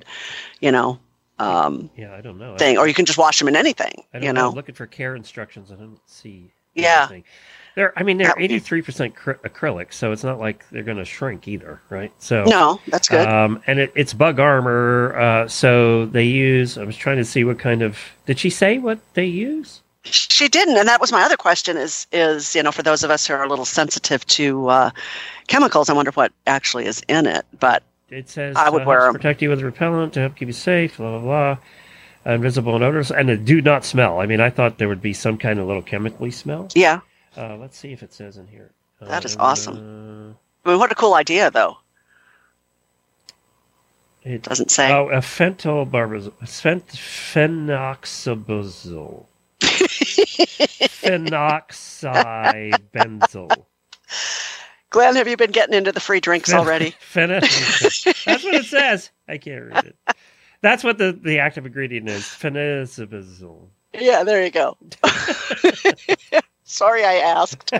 I don't know. thing, or you can just wash them in anything. I don't know. I'm looking for care instructions. I don't see. Yeah. Anything. They're 83% acrylic, so it's not like they're going to shrink either, right? So no, that's good. And it's Bug Armor, so they use. I was trying to see what kind of. Did she say what they use? She didn't, and that was my other question. Is for those of us who are a little sensitive to chemicals, I wonder what actually is in it, but. It says I would wear them. Protect you with repellent to help keep you safe, blah, blah, blah. Invisible and odorless. And they do not smell. I mean, I thought there would be some kind of little chemically smell. Yeah. Let's see if it says in here. That is awesome. I mean, what a cool idea, though. It doesn't say. Oh, a phenoxybenzol. Phenoxybenzol. Glenn, have you been getting into the free drinks already? That's what it says. I can't read it. That's what the active ingredient is. Phenoxybenzol. Yeah, there you go. Sorry I asked.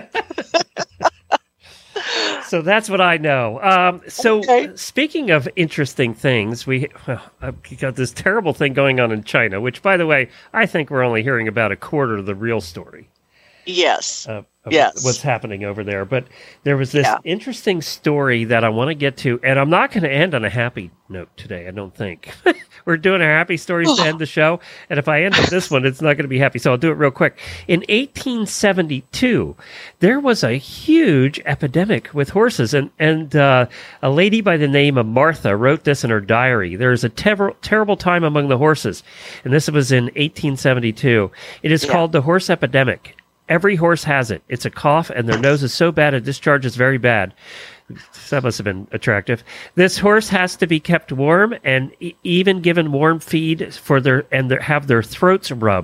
So that's what I know. Speaking of interesting things, we got this terrible thing going on in China, which, by the way, I think we're only hearing about a quarter of the real story. Yes. Yes. What's happening over there. But there was this interesting story that I want to get to, and I'm not going to end on a happy note today, I don't think. We're doing our happy stories to end the show, and if I end with this one, it's not going to be happy, so I'll do it real quick. In 1872, there was a huge epidemic with horses, and a lady by the name of Martha wrote this in her diary. There's a terrible time among the horses, and this was in 1872. It is called the horse epidemic. Every horse has it. It's a cough, and their nose is so bad it discharges very bad. That must have been attractive. This horse has to be kept warm and even given warm feed have their throats rubbed.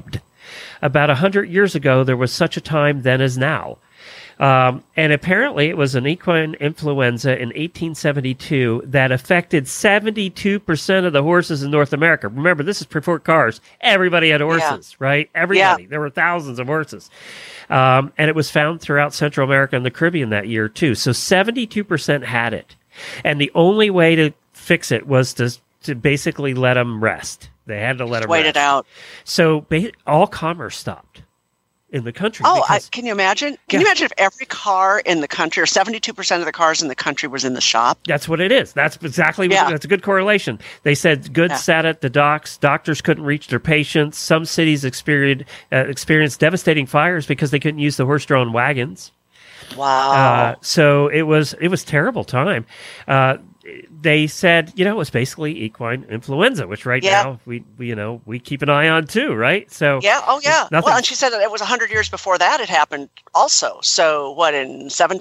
About 100 years ago, there was such a time then as now. And apparently it was an equine influenza in 1872 that affected 72% of the horses in North America. Remember, this is before cars. Everybody had horses, right? Everybody. Yeah. There were thousands of horses. And it was found throughout Central America and the Caribbean that year, too. So 72% had it. And the only way to fix it was to basically let them rest. They had to let them Wait rest. it out. So all commerce stopped in the country. Oh, because- can you imagine? Can you imagine if every car in the country, or 72% of the cars in the country, was in the shop? That's what it is. That's exactly what, that's a good correlation. They said goods sat at the docks. Doctors couldn't reach their patients. Some cities experienced devastating fires because they couldn't use the horse-drawn wagons. Wow. So it was terrible time. They said, it was basically equine influenza, which now we keep an eye on too, right? So Well, and she said that it was 100 years before that it happened also. So what, in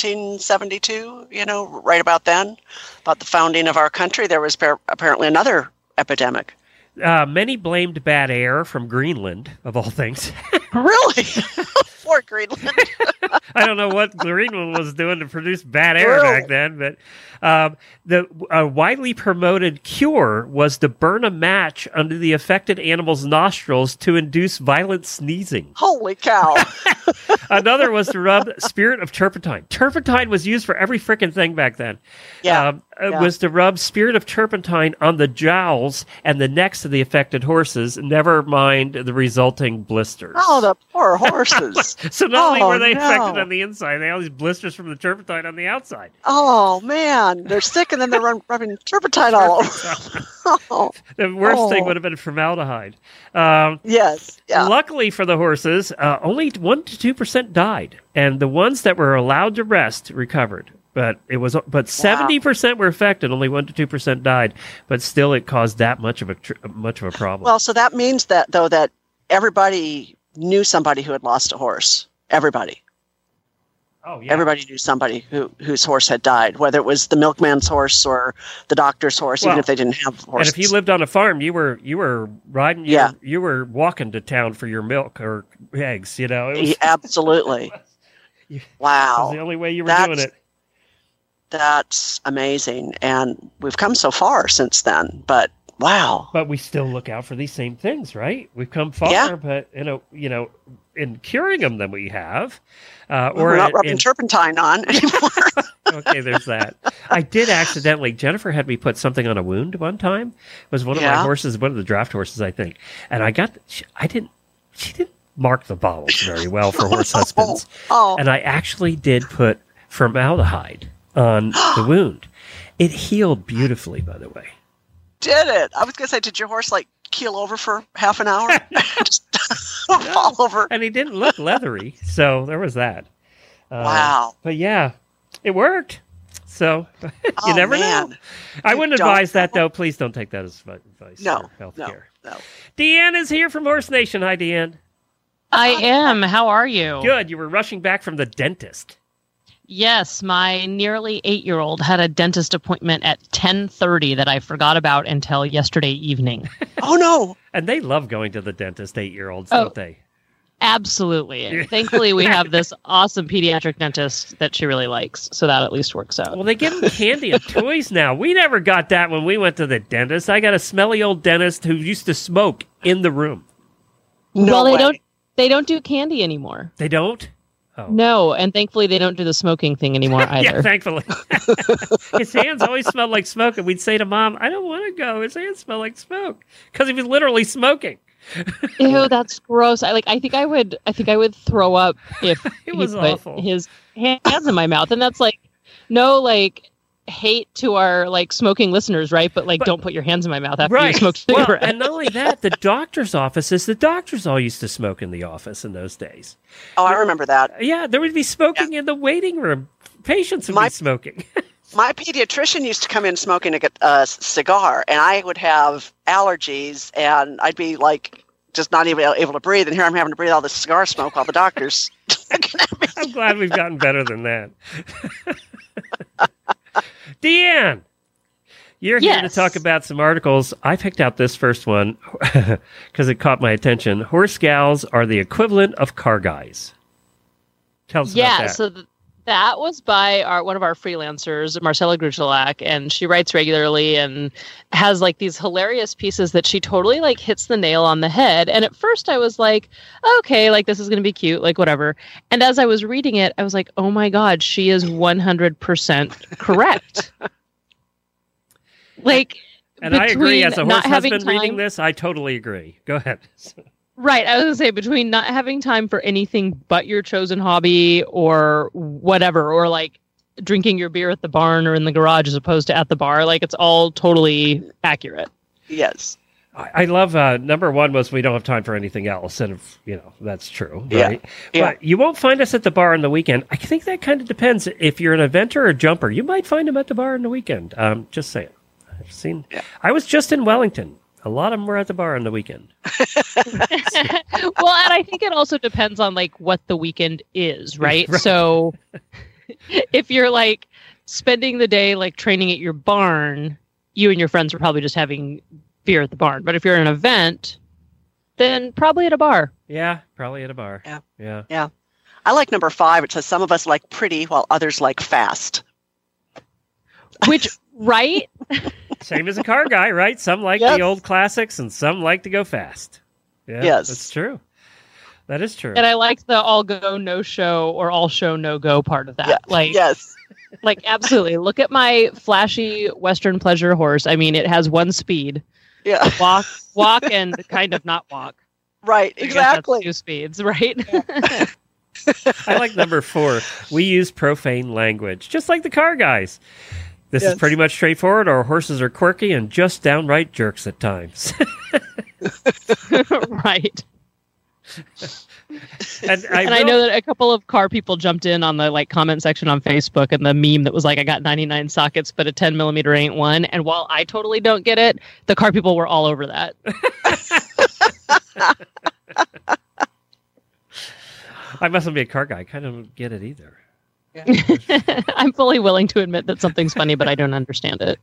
1772, right about then, about the founding of our country, there was apparently another epidemic. Many blamed bad air from Greenland, of all things. Really? Poor Greenland. I don't know what Greenland was doing to produce bad air back then, but the widely promoted cure was to burn a match under the affected animal's nostrils to induce violent sneezing. Holy cow. Another was to rub spirit of turpentine. Turpentine was used for every frickin' thing back then. Was to rub spirit of turpentine on the jowls and the necks of the affected horses, never mind the resulting blisters. Oh, the poor horses. So not only were they affected on the inside, they had all these blisters from the turpentine on the outside. Oh, man. They're sick, and then they're rubbing turpentine all over. The worst thing would have been formaldehyde. Yes. Yeah. Luckily for the horses, only 1 to 2% died, and the ones that were allowed to rest recovered. But 70% were affected. Only 1 to 2% died. But still, it caused that much of a problem. Well, so that means that everybody knew somebody who had lost a horse. Everybody. Oh yeah. Everybody knew somebody whose horse had died, whether it was the milkman's horse or the doctor's horse, even if they didn't have horses. And if you lived on a farm, you were riding. You were walking to town for your milk or eggs. Absolutely. Wow. That was the only way you were doing it. That's amazing, and we've come so far since then. But wow! But we still look out for these same things, right? We've come far, but in curing them than we have. We're not rubbing turpentine on anymore. Okay, there's that. I did accidentally. Jennifer had me put something on a wound one time. It was one of my horses, one of the draft horses, I think, and she didn't mark the bottles very well for horse husbands, and I actually did put formaldehyde on the wound. It healed beautifully, by the way. Did it? I was going to say, did your horse keel over for half an hour? Just fall over. And he didn't look leathery, so there was that. Wow. But yeah, it worked. So you never know. I wouldn't advise that, though. Please don't take that as advice for healthcare. No. Deanne is here from Horse Nation. Hi, Deanne. I am. How are you? Good. You were rushing back from the dentist. Yes, my nearly 8-year-old had a dentist appointment at 10:30 that I forgot about until yesterday evening. Oh, no. And they love going to the dentist, 8-year-olds, don't they? Absolutely. Thankfully, we have this awesome pediatric dentist that she really likes, so that at least works out. Well, they give them candy and toys now. We never got that when we went to the dentist. I got a smelly old dentist who used to smoke in the room. They don't do candy anymore. They don't? Oh. No, and thankfully they don't do the smoking thing anymore either. Yeah, thankfully. His hands always smelled like smoke, and we'd say to Mom, I don't want to go. His hands smell like smoke. Because he was literally smoking. Ew, that's gross. I think I would throw up if it was he put awful. His hands in my mouth. And that's no hate to our smoking listeners, right? But don't put your hands in my mouth after you smoke cigarettes. Well, and not only that, the doctors' offices, the doctors all used to smoke in the office in those days. Oh, I remember that. Yeah, there would be smoking in the waiting room. Patients would be smoking. My pediatrician used to come in smoking a cigar, and I would have allergies, and I'd be just not even able to breathe. And here I'm having to breathe all this cigar smoke while the doctor's looking at me. I'm glad we've gotten better than that. Deanne, You're here to talk about some articles. I picked out this first one because it caught my attention. Horse gals are the equivalent of car guys. Tell us about that. So that was by one of our freelancers, Marcella Gruchelak, and she writes regularly and has like these hilarious pieces that she totally like hits the nail on the head. And at first I was like, okay, like this is going to be cute, like whatever. And as I was reading it, I was like, oh my God, she is 100% correct. Like, and I agree. As a horse husband reading this, I totally agree. Go ahead. Right. I was going to say, between not having time for anything but your chosen hobby or whatever, or like drinking your beer at the barn or in the garage as opposed to at the bar, like it's all totally accurate. Yes. I love number one was we don't have time for anything else. And, that's true. Right? Yeah. But you won't find us at the bar on the weekend. I think that kind of depends. If you're an eventer or a jumper, you might find them at the bar on the weekend. Just saying. I've seen. Yeah. I was just in Wellington. A lot of them were at the bar on the weekend. Well, and I think it also depends on like what the weekend is, right? So if you're like spending the day like training at your barn, you and your friends are probably just having beer at the barn. But if you're at an event, then probably at a bar. Yeah, probably at a bar. Yeah. I like number 5. It says some of us like pretty while others like fast. Which, right? Same as a car guy, right? Some like the old classics and some like to go fast. Yeah, yes. That's true. That is true. And I like the all go, no show or all show, no go part of that. Yeah. Like, yes. Like, absolutely. Look at my flashy Western pleasure horse. I mean, it has one speed. Yeah. Walk and kind of not walk. Right, exactly. That's 2 speeds, right? Yeah. I like number 4. We use profane language, just like the car guys. This is pretty much straightforward. Our horses are quirky and just downright jerks at times. Right. And I know that a couple of car people jumped in on the like comment section on Facebook and the meme that was like, I got 99 sockets, but a 10 millimeter ain't one. And while I totally don't get it, the car people were all over that. I mustn't be a car guy. I kind of don't get it either. Yeah. I'm fully willing to admit that something's funny, but I don't understand it.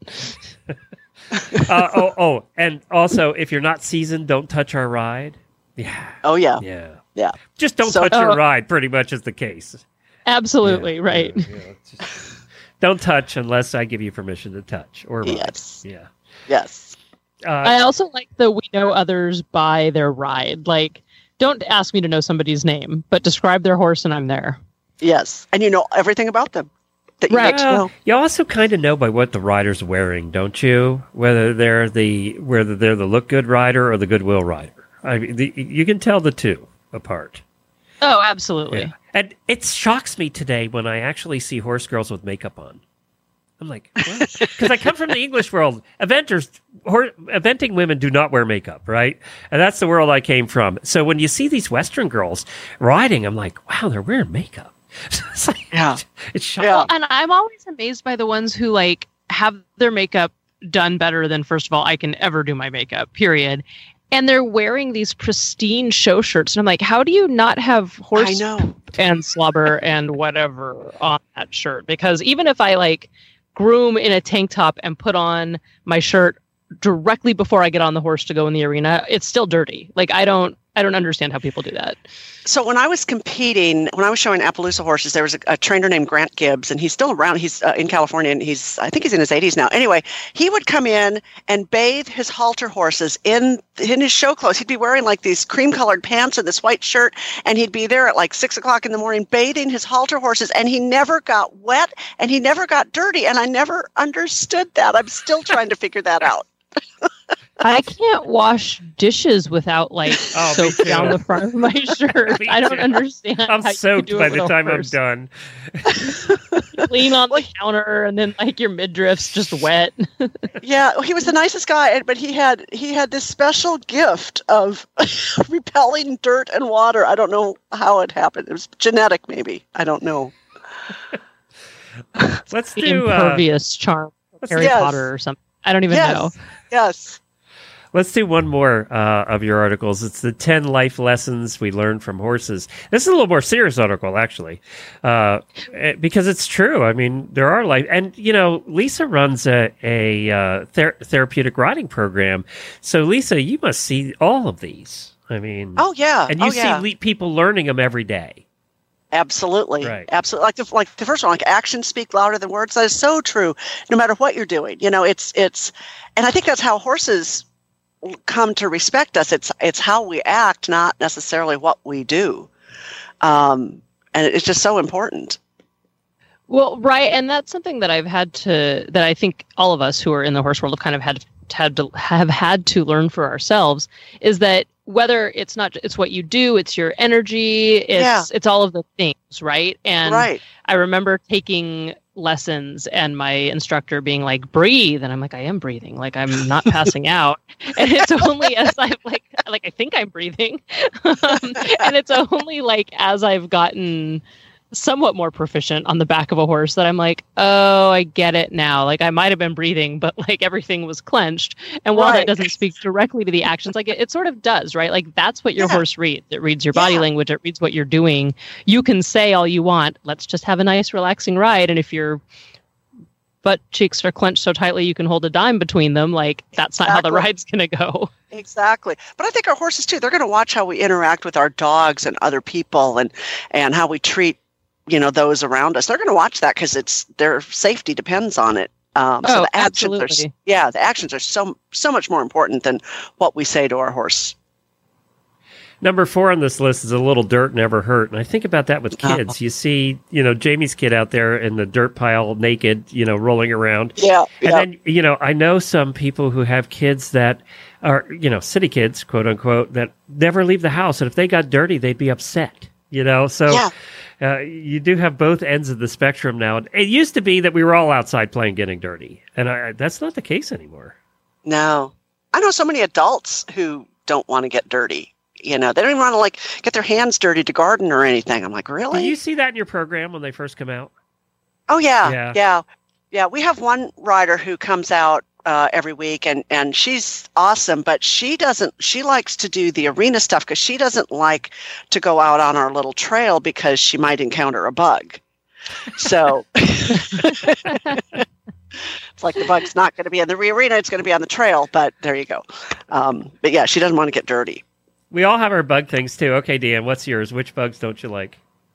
And also, if you're not seasoned, don't touch our ride. Yeah. Oh, yeah. Yeah. Yeah. Just don't touch your ride, pretty much is the case. Absolutely, right. Don't touch unless I give you permission to touch or ride. Yes. Yeah. Yes. I also like the we know others by their ride. Like, don't ask me to know somebody's name, but describe their horse and I'm there. Yes. And you know everything about them. That you right. need to know. You also kind of know by what the rider's wearing, don't you? Whether they're the look good rider or the goodwill rider. I mean, you can tell the two apart. Oh, absolutely. Yeah. And it shocks me today when I actually see horse girls with makeup on. I'm like, what? Because I come from the English world. Eventing women do not wear makeup, right? And that's the world I came from. So when you see these Western girls riding, I'm like, wow, they're wearing makeup. It's like, it's shocking. Well, and I'm always amazed by the ones who like have their makeup done better than, first of all, I can ever do my makeup, period. And they're wearing these pristine show shirts. And I'm like, how do you not have horse poop and slobber and whatever on that shirt? Because even if I like groom in a tank top and put on my shirt directly before I get on the horse to go in the arena, it's still dirty. Like, I don't understand how people do that. So when I was competing, when I was showing Appaloosa horses, there was a trainer named Grant Gibbs, and he's still around. He's in California, and I think he's in his 80s now. Anyway, he would come in and bathe his halter horses in his show clothes. He'd be wearing like these cream-colored pants and this white shirt, and he'd be there at like 6 o'clock in the morning bathing his halter horses, and he never got wet, and he never got dirty, and I never understood that. I'm still trying to figure that out. I can't wash dishes witut like soap down the front of my shirt. I don't understand. I'm soaked by the time I'm done. Lean on the counter and then like your midriff's just wet. Yeah, he was the nicest guy, but he had this special gift of repelling dirt and water. I don't know how it happened. It was genetic, maybe. I don't know. Let's the do impervious charm. Harry Potter or something. I don't even know. Yes. Let's do one more of your articles. It's the 10 life lessons we learned from horses. This is a little more serious article, actually, because it's true. I mean, there are life, and Lisa runs a therapeutic riding program. So, Lisa, you must see all of these. I mean, oh yeah, and you see people learning them every day. Absolutely. Right. Absolutely. Like the first one, like actions speak louder than words. That is so true. No matter what you're doing, it's, and I think that's how horses come to respect us. It's how we act, not necessarily what we do. And it's just so important. Well, right. And that's something that that I think all of us who are in the horse world have kind of have had to learn for ourselves, is that whether it's what you do, it's your energy, it's all of the things, right? And I remember taking lessons and my instructor being like, breathe, and I'm like, I am breathing, like I'm not passing out, and it's only as I'm like I think I'm breathing, and it's only like as I've gotten somewhat more proficient on the back of a horse that I'm like, oh, I get it now. Like I might have been breathing, but like everything was clenched. And while that doesn't speak directly to the actions, like it sort of does, right? Like that's what your horse reads. It reads your body language. It reads what you're doing. You can say all you want. Let's just have a nice, relaxing ride. And if your butt cheeks are clenched so tightly you can hold a dime between them, like that's not how the ride's going to go. Exactly. But I think our horses too, they're going to watch how we interact with our dogs and other people and how we treat those around us. They're going to watch that because their safety depends on it. So the actions absolutely. The actions are so much more important than what we say to our horse. Number 4 on this list is a little dirt never hurt. And I think about that with kids. You see, Jamie's kid out there in the dirt pile naked, rolling around. Yeah. And then, I know some people who have kids that are, city kids, quote unquote, that never leave the house. And if they got dirty, they'd be upset, you do have both ends of the spectrum now. It used to be that we were all outside playing, getting dirty. And that's not the case anymore. No. I know so many adults who don't want to get dirty. They don't even want to get their hands dirty to garden or anything. I'm like, really? Do you see that in your program when they first come out? Oh, yeah. We have one rider who comes out every week, and she's awesome, but she likes to do the arena stuff because she doesn't like to go out on our little trail because she might encounter a bug. So it's like the bug's not going to be in the arena, it's going to be on the trail, but there you go. But yeah, she doesn't want to get dirty. We all have our bug things too. Okay, Dan, what's yours? Which bugs don't you like?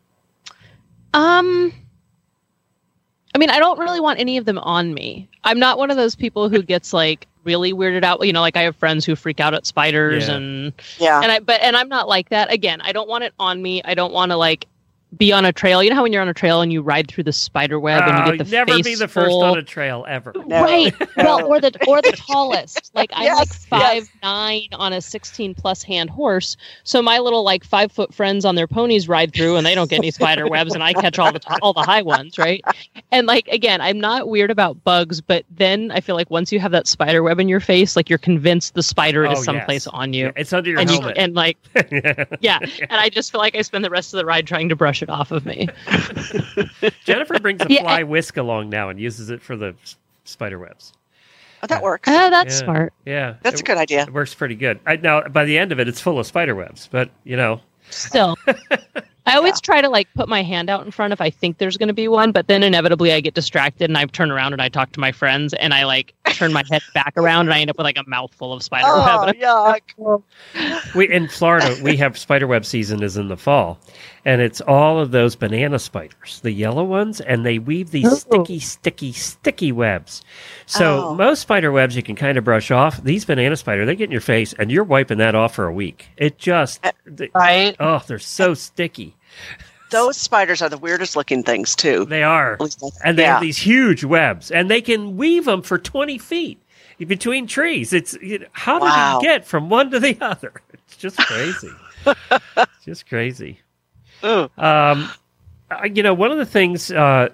I mean, I don't really want any of them on me. I'm not one of those people who gets really weirded out. Like I have friends who freak out at spiders and I'm not like that. Again, I don't want it on me. I don't want to be on a trail. You know how when you're on a trail and you ride through the spider web and you get the never face be the first on a trail ever. No. Right. Well, or the tallest. I'm 5'9" on a 16+ hand horse. So my little 5-foot friends on their ponies ride through and they don't get any spider webs and I catch all the high ones, right? And again, I'm not weird about bugs, but then I feel like once you have that spider web in your face, you're convinced the spider is someplace on you. Yeah, it's under your helmet. And and I just feel like I spend the rest of the ride trying to brush it off of me. Jennifer brings a fly whisk along now and uses it for the spider webs. Oh, that works. That's smart. Yeah. That's a good idea. It works pretty good. Now, by the end of it, it's full of spider webs, but, Still. I always try to put my hand out in front if I think there's going to be one, but then inevitably I get distracted and I turn around and I talk to my friends and I turn my head back around and I end up with a mouthful of spider web. Yuck. In Florida, we have spider web season is in the fall, and it's all of those banana spiders, the yellow ones, and they weave these sticky webs. So most spider webs you can kind of brush off. These banana spider, they get in your face and you're wiping that off for a week. It just they're so sticky. Those spiders are the weirdest looking things too. They are. And they have these huge webs, and they can weave them for 20 feet between trees. It's how did it get from one to the other? It's just crazy. It's just crazy. One of the things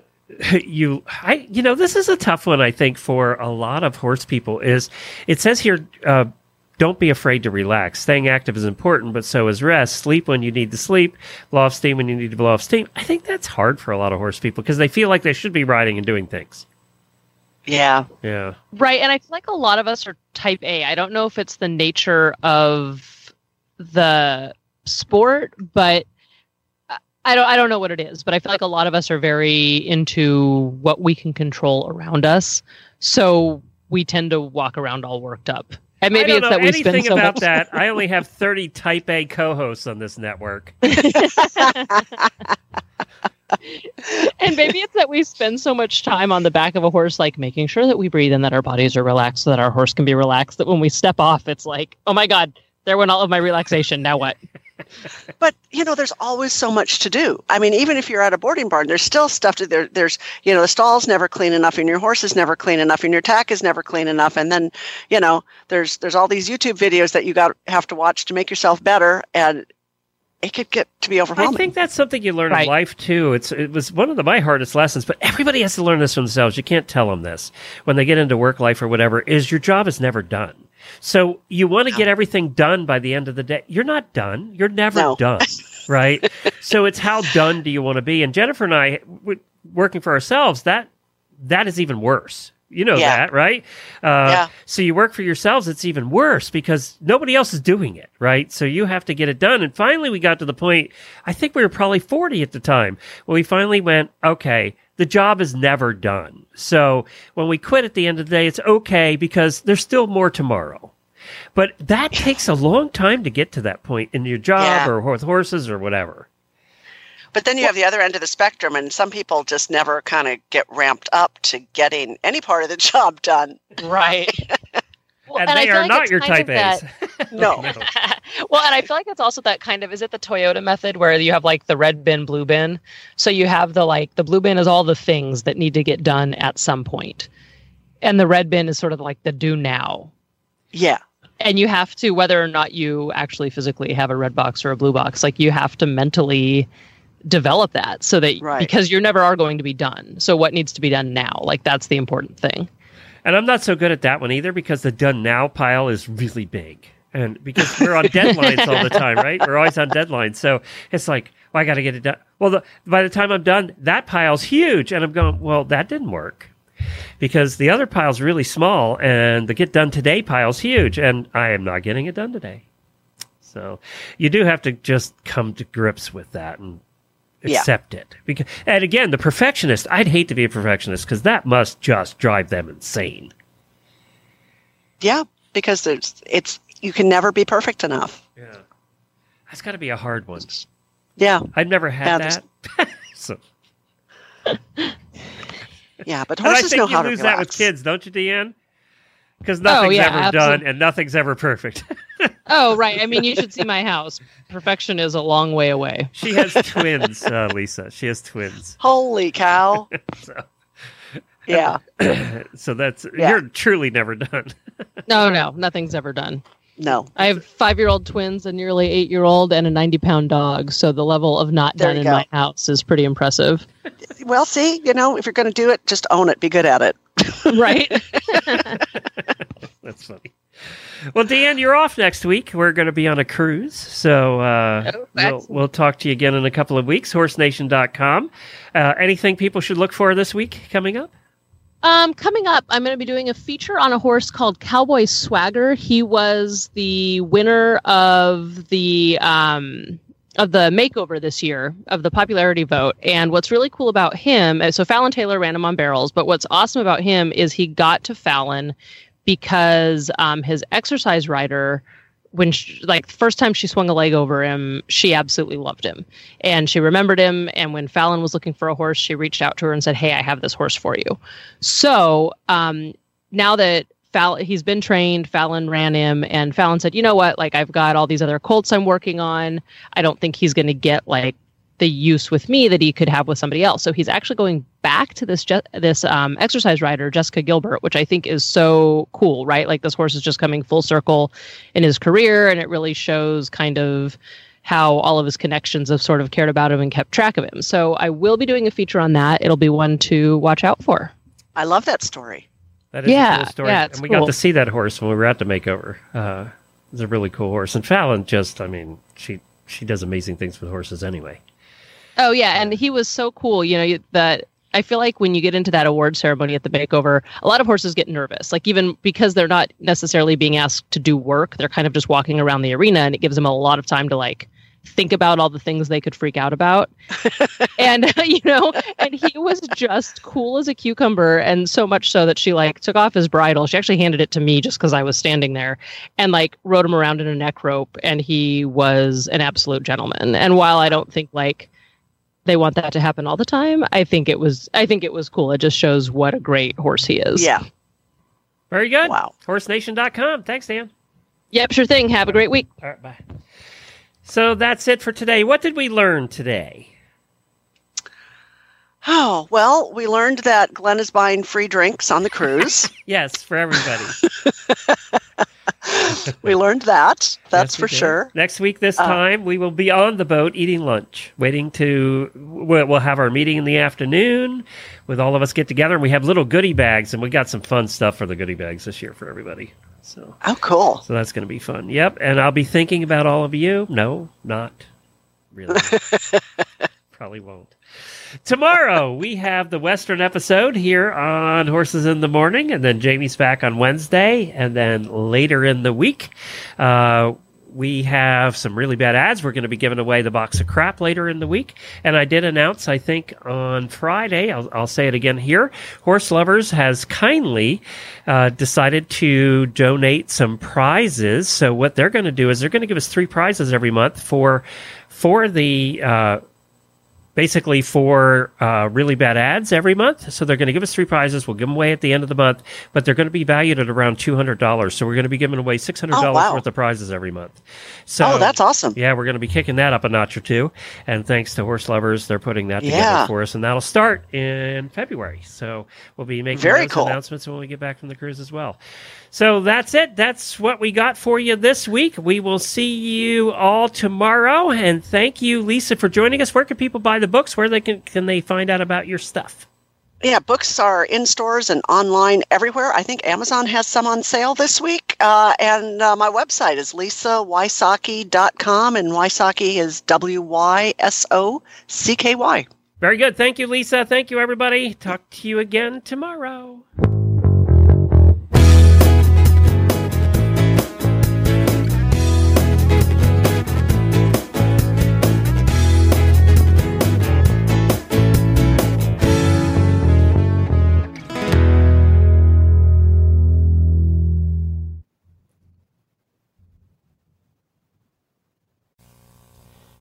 this is a tough one, I think, for a lot of horse people is it says here, don't be afraid to relax. Staying active is important, but so is rest. Sleep when you need to sleep. Blow off steam when you need to blow off steam. I think that's hard for a lot of horse people because they feel like they should be riding and doing things. Yeah. Yeah. Right. And I feel like a lot of us are type A. I don't know if it's the nature of the sport, but I don't know what it is, but I feel like a lot of us are very into what we can control around us. So we tend to walk around all worked up. And maybe it's that we spend anything so about much that. I only have 30 type A co-hosts on this network. And maybe it's that we spend so much time on the back of a horse, like making sure that we breathe and that our bodies are relaxed so that our horse can be relaxed, that when we step off, it's like, oh my God, there went all of my relaxation. Now what? But, there's always so much to do. I mean, even if you're at a boarding barn, there's still stuff to there. There's, the stall's never clean enough and your horse is never clean enough and your tack is never clean enough. And then, there's all these YouTube videos that you have to watch to make yourself better. And it could get to be overwhelming. I think that's something you learn in life too. It was one of my hardest lessons, but everybody has to learn this for themselves. You can't tell them this when they get into work life or whatever, is your job is never done. So you want to get everything done by the end of the day. You're not done. You're never done, right? So it's how done do you want to be? And Jennifer and I, working for ourselves, that is even worse. You know that, right? So you work for yourselves, it's even worse because nobody else is doing it, right? So you have to get it done. And finally we got to the point, I think we were probably 40 at the time, where we finally went, okay, the job is never done. So when we quit at the end of the day, it's okay because there's still more tomorrow. But that takes a long time to get to that point in your job or with horses or whatever. But then you have the other end of the spectrum, and some people just never kind of get ramped up to getting any part of the job done. Right. And they are not your type A's. No. Well, and I feel like it's also that kind of, is it the Toyota method where you have like the red bin, blue bin? So you have the blue bin is all the things that need to get done at some point. And the red bin is sort of like the do now. Yeah. And you have to, whether or not you actually physically have a red box or a blue box, like you have to mentally develop that so that because you never are going to be done. So what needs to be done now? Like that's the important thing. And I'm not so good at that one either because the done now pile is really big. And because we're on deadlines all the time, right? We're always on deadlines. So it's like, well, I got to get it done. Well, by the time I'm done, that pile's huge. And I'm going, well, that didn't work. Because the other pile's really small and the get done today pile's huge. And I am not getting it done today. So you do have to just come to grips with that and accept it. And again, the perfectionist, I'd hate to be a perfectionist because that must just drive them insane. Yeah, because you can never be perfect enough. Yeah. That's got to be a hard one. Yeah. I've never had that. So. Yeah, but horses know how to relax. I think you lose that with kids, don't you, Deanne? Because nothing's ever done and nothing's ever perfect. Oh, right. I mean, you should see my house. Perfection is a long way away. She has twins, Lisa. She has twins. Holy cow. Yeah. So you're truly never done. No, nothing's ever done. No. I have 5-year-old twins, a nearly 8-year-old, and a 90-pound dog. So the level of not done in my house is pretty impressive. Well, see, if you're going to do it, just own it. Be good at it. Right. That's funny. Well, Deanne, you're off next week. We're going to be on a cruise. So we'll talk to you again in a couple of weeks. HorseNation.com. Anything people should look for this week coming up? Coming up, I'm going to be doing a feature on a horse called Cowboy Swagger. He was the winner of the makeover this year, of the popularity vote. And what's really cool about him, so Fallon Taylor ran him on barrels, but what's awesome about him is he got to Fallon because his exercise rider, when the first time she swung a leg over him, she absolutely loved him. And she remembered him. And when Fallon was looking for a horse, she reached out to her and said, hey, I have this horse for you. So now that he's been trained, Fallon ran him, and Fallon said, you know what, I've got all these other colts I'm working on. I don't think he's going to get the use with me that he could have with somebody else. So he's actually going back to this exercise rider, Jessica Gilbert, which I think is so cool, right? This horse is just coming full circle in his career, and it really shows kind of how all of his connections have sort of cared about him and kept track of him. So I will be doing a feature on that. It'll be one to watch out for. I love that story. That is a cool story. Yeah, and we got to see that horse when we were at the makeover. It's a really cool horse. And Fallon she does amazing things with horses anyway. Oh, yeah. And he was so cool, that I feel like when you get into that award ceremony at the makeover, a lot of horses get nervous. Like even because they're not necessarily being asked to do work, they're kind of just walking around the arena, and it gives them a lot of time to like think about all the things they could freak out about. And, and he was just cool as a cucumber. And so much so that she like took off his bridle. She actually handed it to me just because I was standing there, and like rode him around in a neck rope. And he was an absolute gentleman. And while I don't think like they want that to happen all the time, I think it was cool. It just shows what a great horse he is. Yeah. Very good. Wow. HorseNation.com. Thanks, Dan. Yep, sure thing. Have a great week. All right, bye. So that's it for today. What did we learn today? Oh, well, we learned that Glenn is buying free drinks on the cruise. Yes, for everybody. We learned that. That's Yes, for we did. sure. Next week, this time, we will be on the boat eating lunch, we'll have our meeting in the afternoon with all of us get together, and we have little goodie bags, and we got some fun stuff for the goodie bags this year for everybody. So Cool. So that's going to be fun. Yep. And I'll be thinking about all of you. No, not really. Probably won't. Tomorrow, we have the Western episode here on Horses in the Morning, and then Jamie's back on Wednesday, and then later in the week, we have some really bad ads. We're going to be giving away the box of crap later in the week. And I did announce, I think, on Friday, I'll say it again here, Horse Lovers has kindly decided to donate some prizes. So what they're going to do is they're going to give us 3 prizes every month for the basically for really bad ads every month. So they're going to give us 3 prizes. We'll give them away at the end of the month, but they're going to be valued at around $200. So we're going to be giving away $600 worth of prizes every month. So that's awesome. Yeah, we're going to be kicking that up a notch or two. And thanks to Horse Lovers, they're putting that together for us. And that'll start in February. So we'll be making those announcements when we get back from the cruise as well. So that's it. That's what we got for you this week. We will see you all tomorrow. And thank you, Lisa, for joining us. Where can people buy the books? Where can they find out about your stuff? Yeah, books are in stores and online everywhere. I think Amazon has some on sale this week. And my website is lisawysocki.com, and Wysocki is WYSOCKY. Very good. Thank you, Lisa. Thank you, everybody. Talk to you again tomorrow.